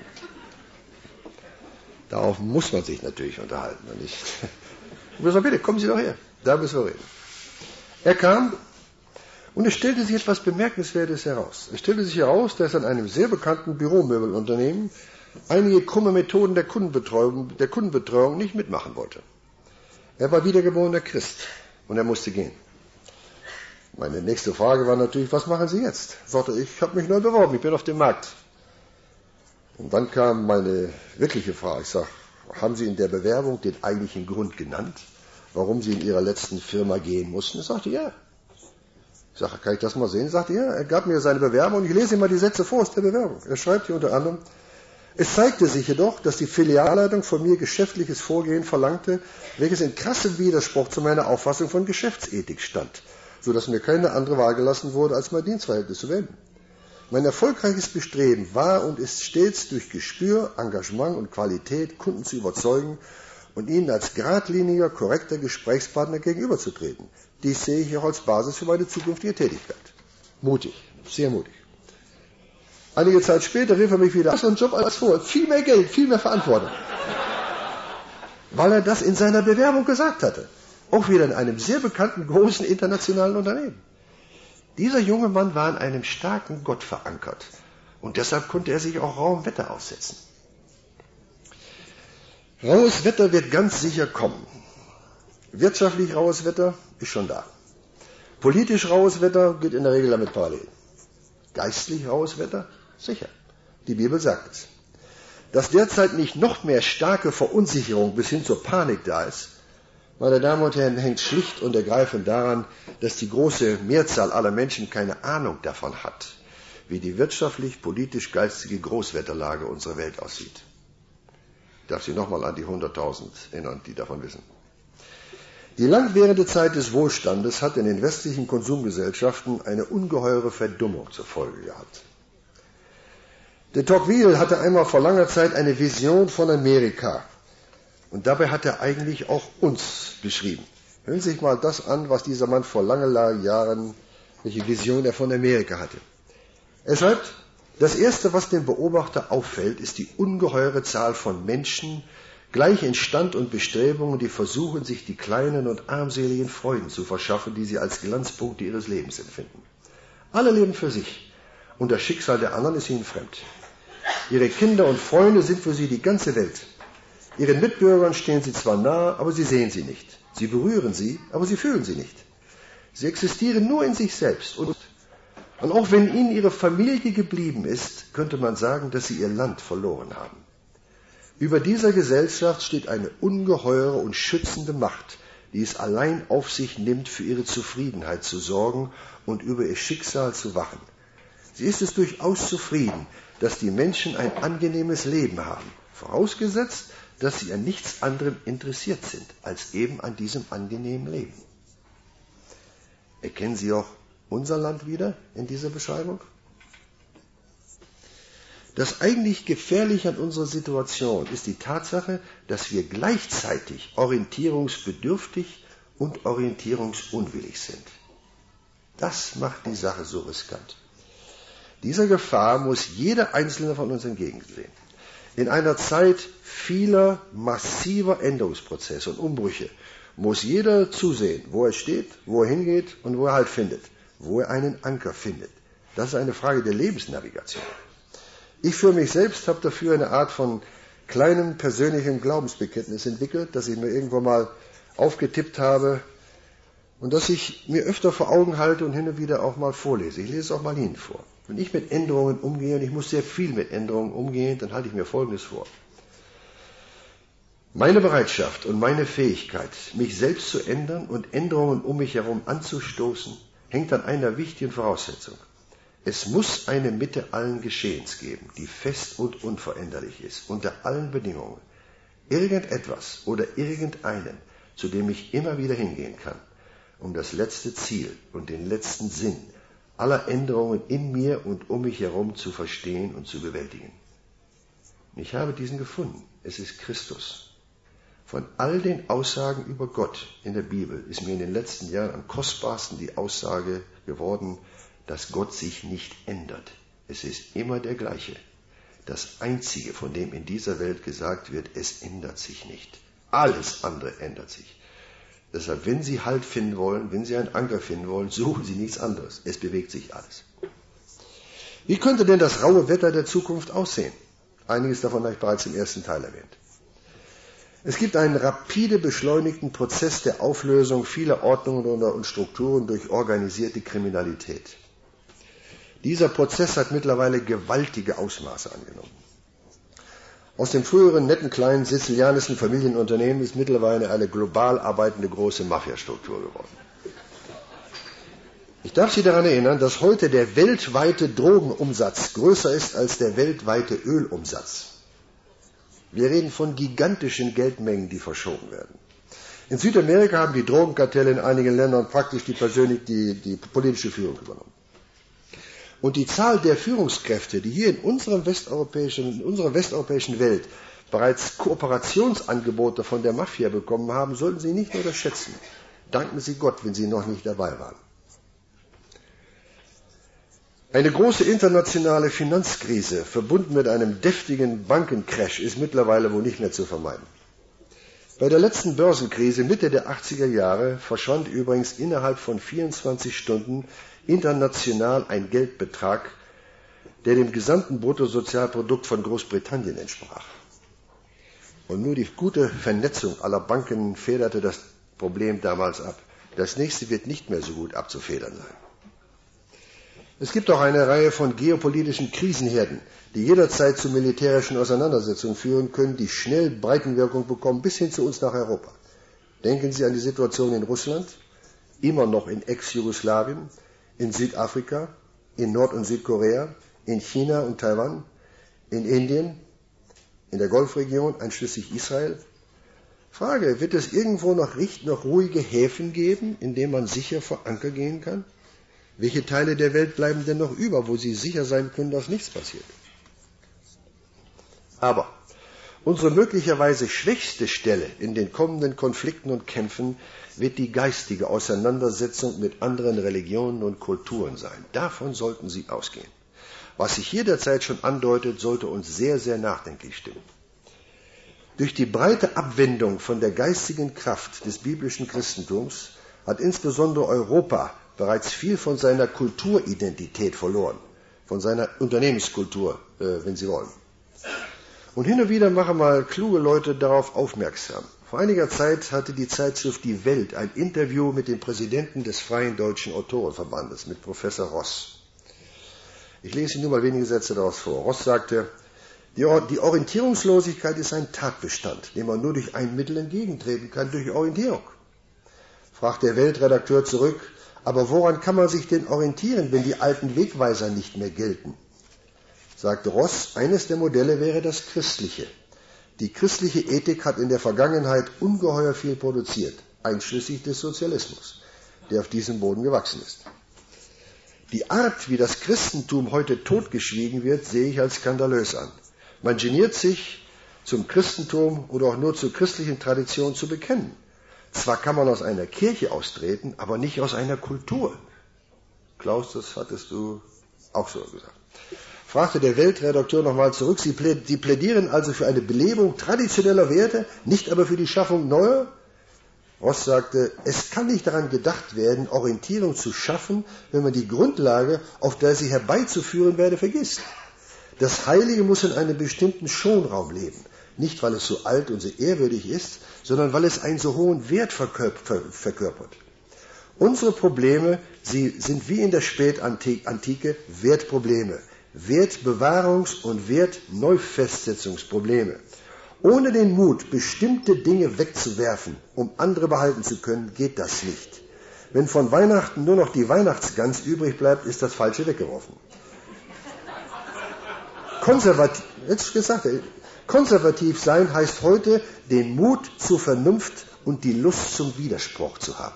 Darauf muss man sich natürlich unterhalten. Und ich, ich sage, bitte, kommen Sie doch her. Da müssen wir reden. Er kam und es stellte sich etwas Bemerkenswertes heraus. Es stellte sich heraus, dass an einem sehr bekannten Büromöbelunternehmen einige krumme Methoden der Kundenbetreuung, der Kundenbetreuung nicht mitmachen wollte. Er war wiedergeborener Christ und er musste gehen. Meine nächste Frage war natürlich, was machen Sie jetzt? Ich sagte, ich habe mich neu beworben, ich bin auf dem Markt. Und dann kam meine wirkliche Frage. Ich sage, haben Sie in der Bewerbung den eigentlichen Grund genannt, warum Sie in Ihrer letzten Firma gehen mussten? Er sagte, ja. Ich sage, kann ich das mal sehen? Er sagte, ja. Er gab mir seine Bewerbung und ich lese ihm mal die Sätze vor aus der Bewerbung. Er schreibt hier unter anderem, es zeigte sich jedoch, dass die Filialleitung von mir geschäftliches Vorgehen verlangte, welches in krassem Widerspruch zu meiner Auffassung von Geschäftsethik stand, so dass mir keine andere Wahl gelassen wurde, als mein Dienstverhältnis zu wenden. Mein erfolgreiches Bestreben war und ist stets durch Gespür, Engagement und Qualität, Kunden zu überzeugen und ihnen als geradliniger, korrekter Gesprächspartner gegenüberzutreten. Dies sehe ich auch als Basis für meine zukünftige Tätigkeit. Mutig, sehr mutig. Einige Zeit später rief er mich wieder, hast du einen Job als vor, viel mehr Geld, viel mehr Verantwortung. Weil er das in seiner Bewerbung gesagt hatte. Auch wieder in einem sehr bekannten, großen internationalen Unternehmen. Dieser junge Mann war in einem starken Gott verankert. Und deshalb konnte er sich auch rauem Wetter aussetzen. Raues Wetter wird ganz sicher kommen. Wirtschaftlich raues Wetter ist schon da. Politisch raues Wetter geht in der Regel damit parallel. Geistlich raues Wetter? Sicher. Die Bibel sagt es. Dass derzeit nicht noch mehr starke Verunsicherung bis hin zur Panik da ist, meine Damen und Herren, hängt schlicht und ergreifend daran, dass die große Mehrzahl aller Menschen keine Ahnung davon hat, wie die wirtschaftlich, politisch, geistige Großwetterlage unserer Welt aussieht. Ich darf Sie nochmal an die hunderttausend erinnern, die davon wissen. Die langwährende Zeit des Wohlstandes hat in den westlichen Konsumgesellschaften eine ungeheure Verdummung zur Folge gehabt. De Tocqueville hatte einmal vor langer Zeit eine Vision von Amerika. Und dabei hat er eigentlich auch uns beschrieben. Hören Sie sich mal das an, was dieser Mann vor langen Jahren, welche Vision er von Amerika hatte. Er schreibt, das Erste, was dem Beobachter auffällt, ist die ungeheure Zahl von Menschen, gleich in Stand und Bestrebungen, die versuchen, sich die kleinen und armseligen Freuden zu verschaffen, die sie als Glanzpunkte ihres Lebens empfinden. Alle leben für sich und das Schicksal der anderen ist ihnen fremd. Ihre Kinder und Freunde sind für sie die ganze Welt. Ihren Mitbürgern stehen sie zwar nahe, aber sie sehen sie nicht. Sie berühren sie, aber sie fühlen sie nicht. Sie existieren nur in sich selbst. Und, und auch wenn ihnen ihre Familie geblieben ist, könnte man sagen, dass sie ihr Land verloren haben. Über dieser Gesellschaft steht eine ungeheure und schützende Macht, die es allein auf sich nimmt, für ihre Zufriedenheit zu sorgen und über ihr Schicksal zu wachen. Sie ist es durchaus zufrieden, dass die Menschen ein angenehmes Leben haben, vorausgesetzt, dass sie an nichts anderem interessiert sind, als eben an diesem angenehmen Leben. Erkennen Sie auch unser Land wieder in dieser Beschreibung? Das eigentlich Gefährliche an unserer Situation ist die Tatsache, dass wir gleichzeitig orientierungsbedürftig und orientierungsunwillig sind. Das macht die Sache so riskant. Dieser Gefahr muss jeder Einzelne von uns entgegensehen. In einer Zeit vieler massiver Änderungsprozesse und Umbrüche muss jeder zusehen, wo er steht, wo er hingeht und wo er Halt findet, wo er einen Anker findet. Das ist eine Frage der Lebensnavigation. Ich für mich selbst habe dafür eine Art von kleinem persönlichem Glaubensbekenntnis entwickelt, das ich mir irgendwann mal aufgetippt habe und das ich mir öfter vor Augen halte und hin und wieder auch mal vorlese. Ich lese es auch mal Ihnen vor. Wenn ich mit Änderungen umgehe, und ich muss sehr viel mit Änderungen umgehen, dann halte ich mir Folgendes vor. Meine Bereitschaft und meine Fähigkeit, mich selbst zu ändern und Änderungen um mich herum anzustoßen, hängt an einer wichtigen Voraussetzung. Es muss eine Mitte allen Geschehens geben, die fest und unveränderlich ist, unter allen Bedingungen. Irgendetwas oder irgendeinen, zu dem ich immer wieder hingehen kann, um das letzte Ziel und den letzten Sinn aller Änderungen in mir und um mich herum zu verstehen und zu bewältigen. Ich habe diesen gefunden. Es ist Christus. Von all den Aussagen über Gott in der Bibel ist mir in den letzten Jahren am kostbarsten die Aussage geworden, dass Gott sich nicht ändert. Es ist immer der gleiche. Das Einzige, von dem in dieser Welt gesagt wird, es ändert sich nicht. Alles andere ändert sich. Deshalb, wenn Sie Halt finden wollen, wenn Sie einen Anker finden wollen, suchen Sie nichts anderes. Es bewegt sich alles. Wie könnte denn das raue Wetter der Zukunft aussehen? Einiges davon habe ich bereits im ersten Teil erwähnt. Es gibt einen rapide beschleunigten Prozess der Auflösung vieler Ordnungen und Strukturen durch organisierte Kriminalität. Dieser Prozess hat mittlerweile gewaltige Ausmaße angenommen. Aus dem früheren netten kleinen sizilianischen Familienunternehmen ist mittlerweile eine global arbeitende große Mafiastruktur geworden. Ich darf Sie daran erinnern, dass heute der weltweite Drogenumsatz größer ist als der weltweite Ölumsatz. Wir reden von gigantischen Geldmengen, die verschoben werden. In Südamerika haben die Drogenkartelle in einigen Ländern praktisch die, persönlich die, die politische Führung übernommen. Und die Zahl der Führungskräfte, die hier in, unserem westeuropäischen, in unserer westeuropäischen Welt bereits Kooperationsangebote von der Mafia bekommen haben, sollten Sie nicht unterschätzen. Danken Sie Gott, wenn Sie noch nicht dabei waren. Eine große internationale Finanzkrise, verbunden mit einem deftigen Bankencrash, ist mittlerweile wohl nicht mehr zu vermeiden. Bei der letzten Börsenkrise Mitte der achtziger Jahre verschwand übrigens innerhalb von vierundzwanzig Stunden international ein Geldbetrag, der dem gesamten Bruttosozialprodukt von Großbritannien entsprach. Und nur die gute Vernetzung aller Banken federte das Problem damals ab. Das nächste wird nicht mehr so gut abzufedern sein. Es gibt auch eine Reihe von geopolitischen Krisenherden, die jederzeit zu militärischen Auseinandersetzungen führen können, die schnell Breitenwirkung bekommen bis hin zu uns nach Europa. Denken Sie an die Situation in Russland, immer noch in Ex-Jugoslawien, in Südafrika, in Nord- und Südkorea, in China und Taiwan, in Indien, in der Golfregion, einschließlich Israel. Frage, wird es irgendwo noch, noch ruhige Häfen geben, in denen man sicher vor Anker gehen kann? Welche Teile der Welt bleiben denn noch über, wo Sie sicher sein können, dass nichts passiert? Aber unsere möglicherweise schwächste Stelle in den kommenden Konflikten und Kämpfen wird die geistige Auseinandersetzung mit anderen Religionen und Kulturen sein. Davon sollten Sie ausgehen. Was sich hier derzeit schon andeutet, sollte uns sehr, sehr nachdenklich stimmen. Durch die breite Abwendung von der geistigen Kraft des biblischen Christentums hat insbesondere Europa bereits viel von seiner Kulturidentität verloren, von seiner Unternehmenskultur, äh, wenn Sie wollen. Und hin und wieder machen mal kluge Leute darauf aufmerksam. Vor einiger Zeit hatte die Zeitschrift Die Welt ein Interview mit dem Präsidenten des Freien Deutschen Autorenverbandes, mit Professor Ross. Ich lese Ihnen nur mal wenige Sätze daraus vor. Ross sagte, die Orientierungslosigkeit ist ein Tatbestand, dem man nur durch ein Mittel entgegentreten kann, durch Orientierung. Fragt der Weltredakteur zurück, aber woran kann man sich denn orientieren, wenn die alten Wegweiser nicht mehr gelten? Sagte Ross, eines der Modelle wäre das Christliche. Die christliche Ethik hat in der Vergangenheit ungeheuer viel produziert, einschließlich des Sozialismus, der auf diesem Boden gewachsen ist. Die Art, wie das Christentum heute totgeschwiegen wird, sehe ich als skandalös an. Man geniert sich, zum Christentum oder auch nur zur christlichen Tradition zu bekennen. Zwar kann man aus einer Kirche austreten, aber nicht aus einer Kultur. Klaus, das hattest du auch so gesagt. Fragte der Weltredakteur nochmal zurück, Sie plädieren also für eine Belebung traditioneller Werte, nicht aber für die Schaffung neuer? Ross sagte, es kann nicht daran gedacht werden, Orientierung zu schaffen, wenn man die Grundlage, auf der sie herbeizuführen werde, vergisst. Das Heilige muss in einem bestimmten Schonraum leben. Nicht, weil es so alt und so ehrwürdig ist, sondern weil es einen so hohen Wert verkörpert. Unsere Probleme, sie sind wie in der Spätantike Wertprobleme, Wertbewahrungs- und Wertneufestsetzungsprobleme. Ohne den Mut, bestimmte Dinge wegzuwerfen, um andere behalten zu können, geht das nicht. Wenn von Weihnachten nur noch die Weihnachtsgans übrig bleibt, ist das Falsche weggeworfen. Konservativ, jetzt gesagt, konservativ sein heißt heute, den Mut zur Vernunft und die Lust zum Widerspruch zu haben.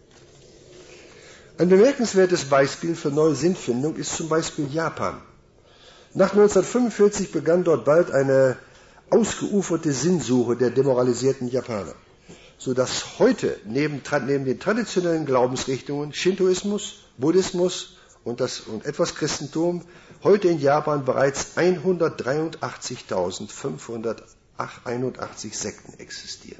Ein bemerkenswertes Beispiel für neue Sinnfindung ist zum Beispiel Japan. Nach neunzehnhundertfünfundvierzig begann dort bald eine ausgeuferte Sinnsuche der demoralisierten Japaner, sodass heute neben, neben den traditionellen Glaubensrichtungen Shintoismus, Buddhismus und, das, und etwas Christentum heute in Japan bereits hundertdreiundachtzigtausendfünfhunderteinundachtzig Sekten existieren.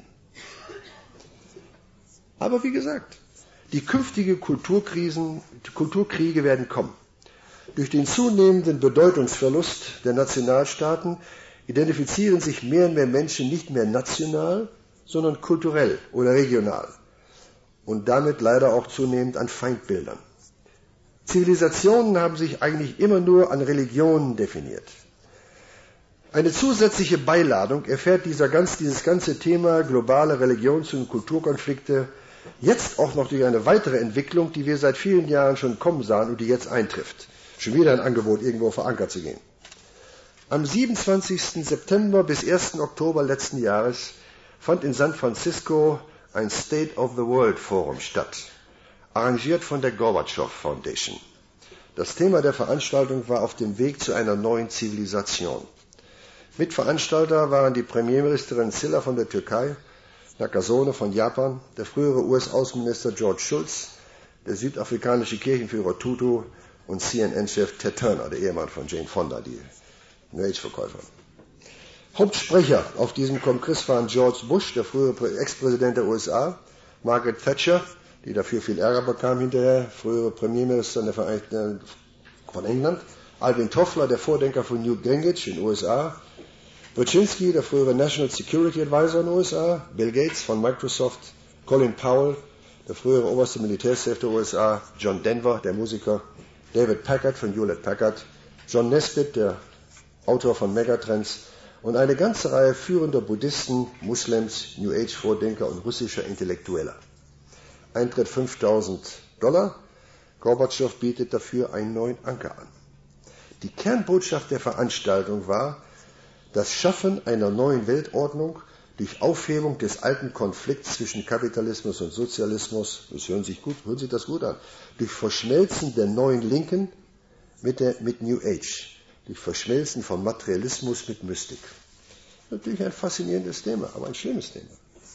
Aber wie gesagt, die künftigen Kulturkrisen, die Kulturkriege werden kommen. Durch den zunehmenden Bedeutungsverlust der Nationalstaaten identifizieren sich mehr und mehr Menschen nicht mehr national, sondern kulturell oder regional und damit leider auch zunehmend an Feindbildern. Zivilisationen haben sich eigentlich immer nur an Religionen definiert. Eine zusätzliche Beiladung erfährt dieser ganz, dieses ganze Thema globale Religions- und Kulturkonflikte jetzt auch noch durch eine weitere Entwicklung, die wir seit vielen Jahren schon kommen sahen und die jetzt eintrifft. Schon wieder ein Angebot, irgendwo verankert zu gehen. Am siebenundzwanzigsten September bis ersten Oktober letzten Jahres fand in San Francisco ein State of the World Forum statt, arrangiert von der Gorbatschow Foundation. Das Thema der Veranstaltung war auf dem Weg zu einer neuen Zivilisation. Mitveranstalter waren die Premierministerin Ciller von der Türkei, Nakasone von Japan, der frühere U S-Außenminister George Shultz, der südafrikanische Kirchenführer Tutu und C N N-Chef Ted Turner, der Ehemann von Jane Fonda, die New Age-Verkäufer. Hauptsprecher auf diesem Kongress waren George Bush, der frühere Ex-Präsident der U S A, Margaret Thatcher, die dafür viel Ärger bekam hinterher, frühere Premierminister der Vereinigten, von England, Alvin Toffler, der Vordenker von Newt Gingrich in den U S A, Brzezinski, der frühere National Security Advisor in den U S A, Bill Gates von Microsoft, Colin Powell, der frühere oberste Militärchef der U S A, John Denver, der Musiker, David Packard von Hewlett Packard, John Nesbitt, der Autor von Megatrends und eine ganze Reihe führender Buddhisten, Muslims, New Age-Vordenker und russischer Intellektueller. Eintritt fünftausend Dollar. Gorbatschow bietet dafür einen neuen Anker an. Die Kernbotschaft der Veranstaltung war das Schaffen einer neuen Weltordnung durch Aufhebung des alten Konflikts zwischen Kapitalismus und Sozialismus, das hören sich gut, hören sich das gut an, durch Verschmelzen der neuen Linken mit, der, mit New Age, durch Verschmelzen von Materialismus mit Mystik. Natürlich ein faszinierendes Thema, aber ein schlimmes Thema.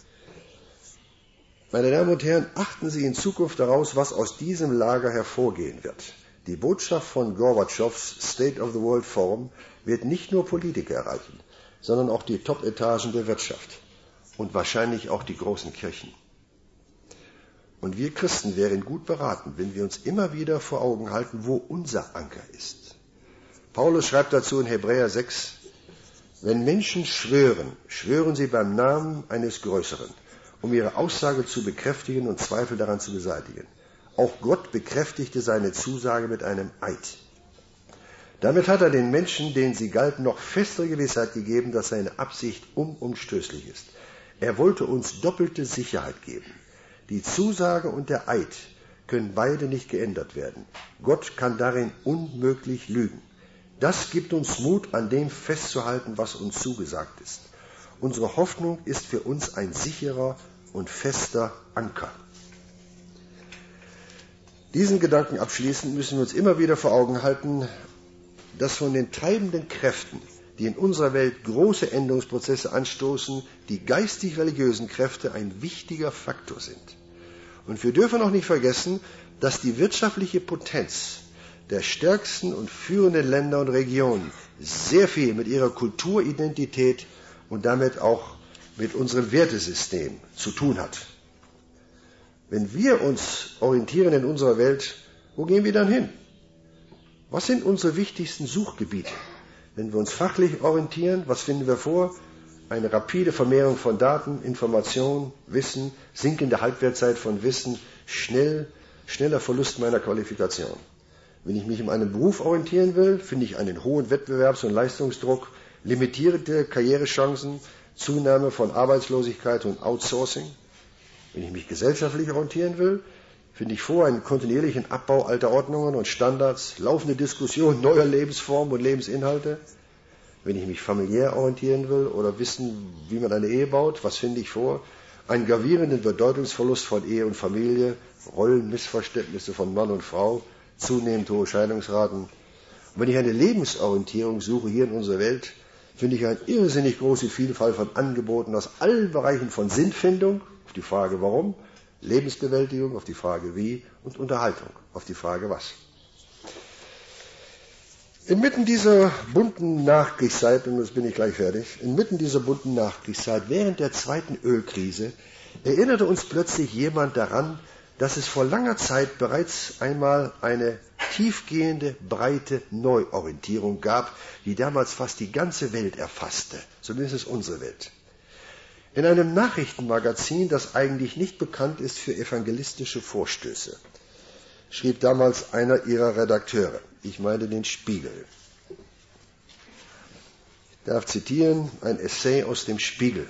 Meine Damen und Herren, achten Sie in Zukunft daraus, was aus diesem Lager hervorgehen wird. Die Botschaft von Gorbatschows State of the World Forum wird nicht nur Politiker erreichen, sondern auch die Top-Etagen der Wirtschaft und wahrscheinlich auch die großen Kirchen. Und wir Christen wären gut beraten, wenn wir uns immer wieder vor Augen halten, wo unser Anker ist. Paulus schreibt dazu in Hebräer sechs, wenn Menschen schwören, schwören sie beim Namen eines Größeren, um ihre Aussage zu bekräftigen und Zweifel daran zu beseitigen. Auch Gott bekräftigte seine Zusage mit einem Eid. Damit hat er den Menschen, denen sie galten, noch festere Gewissheit gegeben, dass seine Absicht unumstößlich ist. Er wollte uns doppelte Sicherheit geben. Die Zusage und der Eid können beide nicht geändert werden. Gott kann darin unmöglich lügen. Das gibt uns Mut, an dem festzuhalten, was uns zugesagt ist. Unsere Hoffnung ist für uns ein sicherer und fester Anker. Diesen Gedanken abschließend müssen wir uns immer wieder vor Augen halten, dass von den treibenden Kräften, die in unserer Welt große Änderungsprozesse anstoßen, die geistig-religiösen Kräfte ein wichtiger Faktor sind. Und wir dürfen auch nicht vergessen, dass die wirtschaftliche Potenz der stärksten und führenden Länder und Regionen sehr viel mit ihrer Kulturidentität und damit auch mit unserem Wertesystem zu tun hat. Wenn wir uns orientieren in unserer Welt, wo gehen wir dann hin? Was sind unsere wichtigsten Suchgebiete? Wenn wir uns fachlich orientieren, was finden wir vor? Eine rapide Vermehrung von Daten, Information, Wissen, sinkende Halbwertzeit von Wissen, schnell, schneller Verlust meiner Qualifikation. Wenn ich mich in einem Beruf orientieren will, finde ich einen hohen Wettbewerbs- und Leistungsdruck, limitierte Karrierechancen, Zunahme von Arbeitslosigkeit und Outsourcing. Wenn ich mich gesellschaftlich orientieren will, finde ich vor einen kontinuierlichen Abbau alter Ordnungen und Standards, laufende Diskussion neuer Lebensformen und Lebensinhalte. Wenn ich mich familiär orientieren will oder wissen, wie man eine Ehe baut, was finde ich vor? Einen gravierenden Bedeutungsverlust von Ehe und Familie, Rollenmissverständnisse von Mann und Frau, zunehmend hohe Scheidungsraten. Und wenn ich eine Lebensorientierung suche hier in unserer Welt, finde ich eine irrsinnig große Vielfalt von Angeboten aus allen Bereichen von Sinnfindung, auf die Frage warum, Lebensbewältigung, auf die Frage wie und Unterhaltung, auf die Frage was. Inmitten dieser bunten Nachkriegszeit, und jetzt bin ich gleich fertig, inmitten dieser bunten Nachkriegszeit, während der zweiten Ölkrise, erinnerte uns plötzlich jemand daran, dass es vor langer Zeit bereits einmal eine tiefgehende, breite Neuorientierung gab, die damals fast die ganze Welt erfasste, zumindest unsere Welt. In einem Nachrichtenmagazin, das eigentlich nicht bekannt ist für evangelistische Vorstöße, schrieb damals einer ihrer Redakteure, ich meine den Spiegel. Ich darf zitieren, ein Essay aus dem Spiegel.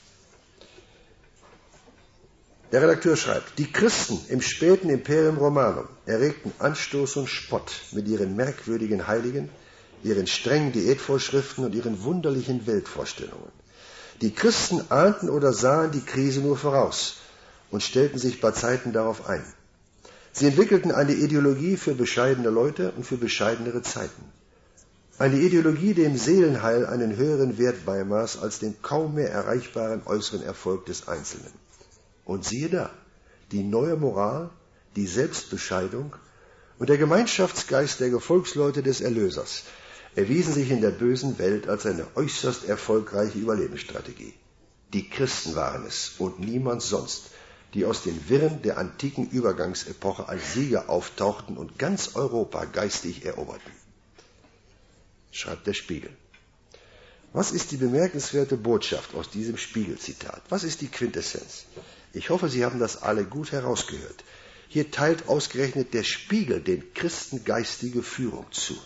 Der Redakteur schreibt, die Christen im späten Imperium Romanum erregten Anstoß und Spott mit ihren merkwürdigen Heiligen, ihren strengen Diätvorschriften und ihren wunderlichen Weltvorstellungen. Die Christen ahnten oder sahen die Krise nur voraus und stellten sich bei Zeiten darauf ein. Sie entwickelten eine Ideologie für bescheidene Leute und für bescheidenere Zeiten. Eine Ideologie, die dem Seelenheil einen höheren Wert beimaß als den kaum mehr erreichbaren äußeren Erfolg des Einzelnen. Und siehe da, die neue Moral, die Selbstbescheidung und der Gemeinschaftsgeist der Gefolgsleute des Erlösers erwiesen sich in der bösen Welt als eine äußerst erfolgreiche Überlebensstrategie. Die Christen waren es und niemand sonst, die aus den Wirren der antiken Übergangsepoche als Sieger auftauchten und ganz Europa geistig eroberten. Schreibt der Spiegel. Was ist die bemerkenswerte Botschaft aus diesem Spiegelzitat? Was ist die Quintessenz? Ich hoffe, Sie haben das alle gut herausgehört. Hier teilt ausgerechnet der Spiegel den Christen geistige Führung zu.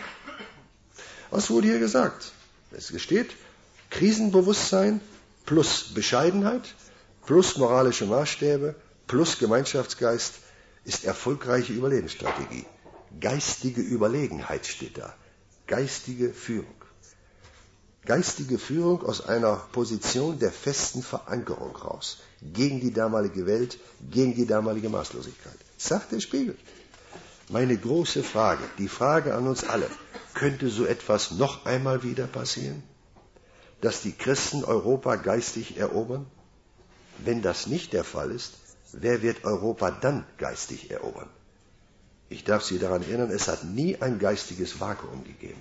Was wurde hier gesagt? Es steht, Krisenbewusstsein plus Bescheidenheit plus moralische Maßstäbe plus Gemeinschaftsgeist ist erfolgreiche Überlebensstrategie. Geistige Überlegenheit steht da. Geistige Führung. Geistige Führung aus einer Position der festen Verankerung raus. Gegen die damalige Welt, gegen die damalige Maßlosigkeit. Sagt der Spiegel. Meine große Frage, die Frage an uns alle, könnte so etwas noch einmal wieder passieren? Dass die Christen Europa geistig erobern? Wenn das nicht der Fall ist, wer wird Europa dann geistig erobern? Ich darf Sie daran erinnern, es hat nie ein geistiges Vakuum gegeben.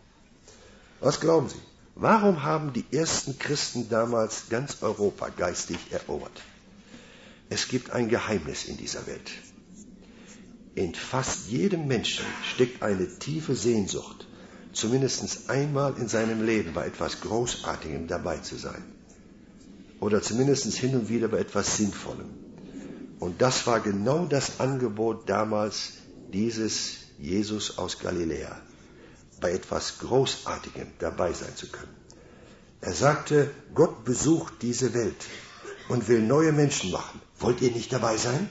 Was glauben Sie? Warum haben die ersten Christen damals ganz Europa geistig erobert? Es gibt ein Geheimnis in dieser Welt. In fast jedem Menschen steckt eine tiefe Sehnsucht, zumindest einmal in seinem Leben bei etwas Großartigem dabei zu sein. Oder zumindest hin und wieder bei etwas Sinnvollem. Und das war genau das Angebot damals dieses Jesus aus Galiläa, bei etwas Großartigem dabei sein zu können. Er sagte, Gott besucht diese Welt und will neue Menschen machen. Wollt ihr nicht dabei sein?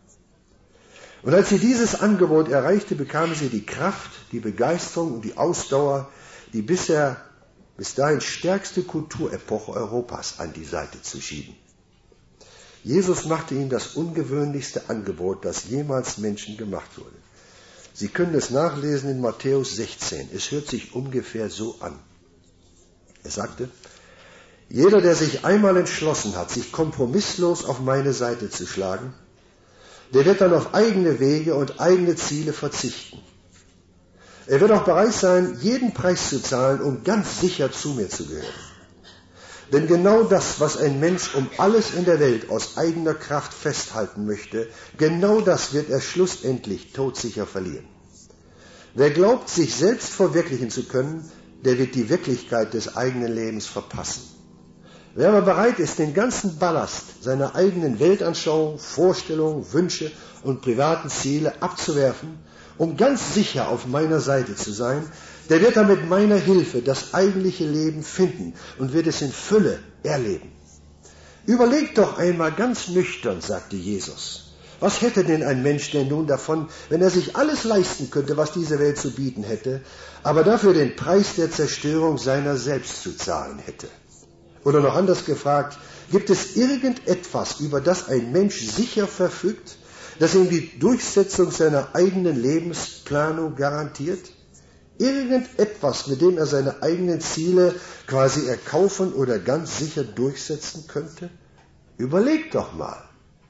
Und als sie dieses Angebot erreichte, bekamen sie die Kraft, die Begeisterung und die Ausdauer, die bisher bis dahin stärkste Kulturepoche Europas an die Seite zu schieben. Jesus machte ihnen das ungewöhnlichste Angebot, das jemals Menschen gemacht wurde. Sie können es nachlesen in Matthäus sechzehn. Es hört sich ungefähr so an. Er sagte, jeder, der sich einmal entschlossen hat, sich kompromisslos auf meine Seite zu schlagen, der wird dann auf eigene Wege und eigene Ziele verzichten. Er wird auch bereit sein, jeden Preis zu zahlen, um ganz sicher zu mir zu gehören. Denn genau das, was ein Mensch um alles in der Welt aus eigener Kraft festhalten möchte, genau das wird er schlussendlich todsicher verlieren. Wer glaubt, sich selbst verwirklichen zu können, der wird die Wirklichkeit des eigenen Lebens verpassen. Wer aber bereit ist, den ganzen Ballast seiner eigenen Weltanschauung, Vorstellungen, Wünsche und privaten Ziele abzuwerfen, um ganz sicher auf meiner Seite zu sein, der wird dann mit meiner Hilfe das eigentliche Leben finden und wird es in Fülle erleben. Überlegt doch einmal ganz nüchtern, sagte Jesus. Was hätte denn ein Mensch denn nun davon, wenn er sich alles leisten könnte, was diese Welt zu bieten hätte, aber dafür den Preis der Zerstörung seiner selbst zu zahlen hätte? Oder noch anders gefragt, gibt es irgendetwas, über das ein Mensch sicher verfügt, das ihm die Durchsetzung seiner eigenen Lebensplanung garantiert? Irgendetwas, mit dem er seine eigenen Ziele quasi erkaufen oder ganz sicher durchsetzen könnte? Überlegt doch mal.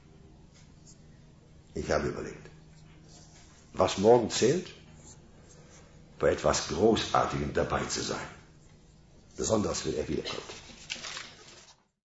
Ich habe überlegt. Was morgen zählt? Bei etwas Großartigem dabei zu sein. Besonders, wenn er wiederkommt.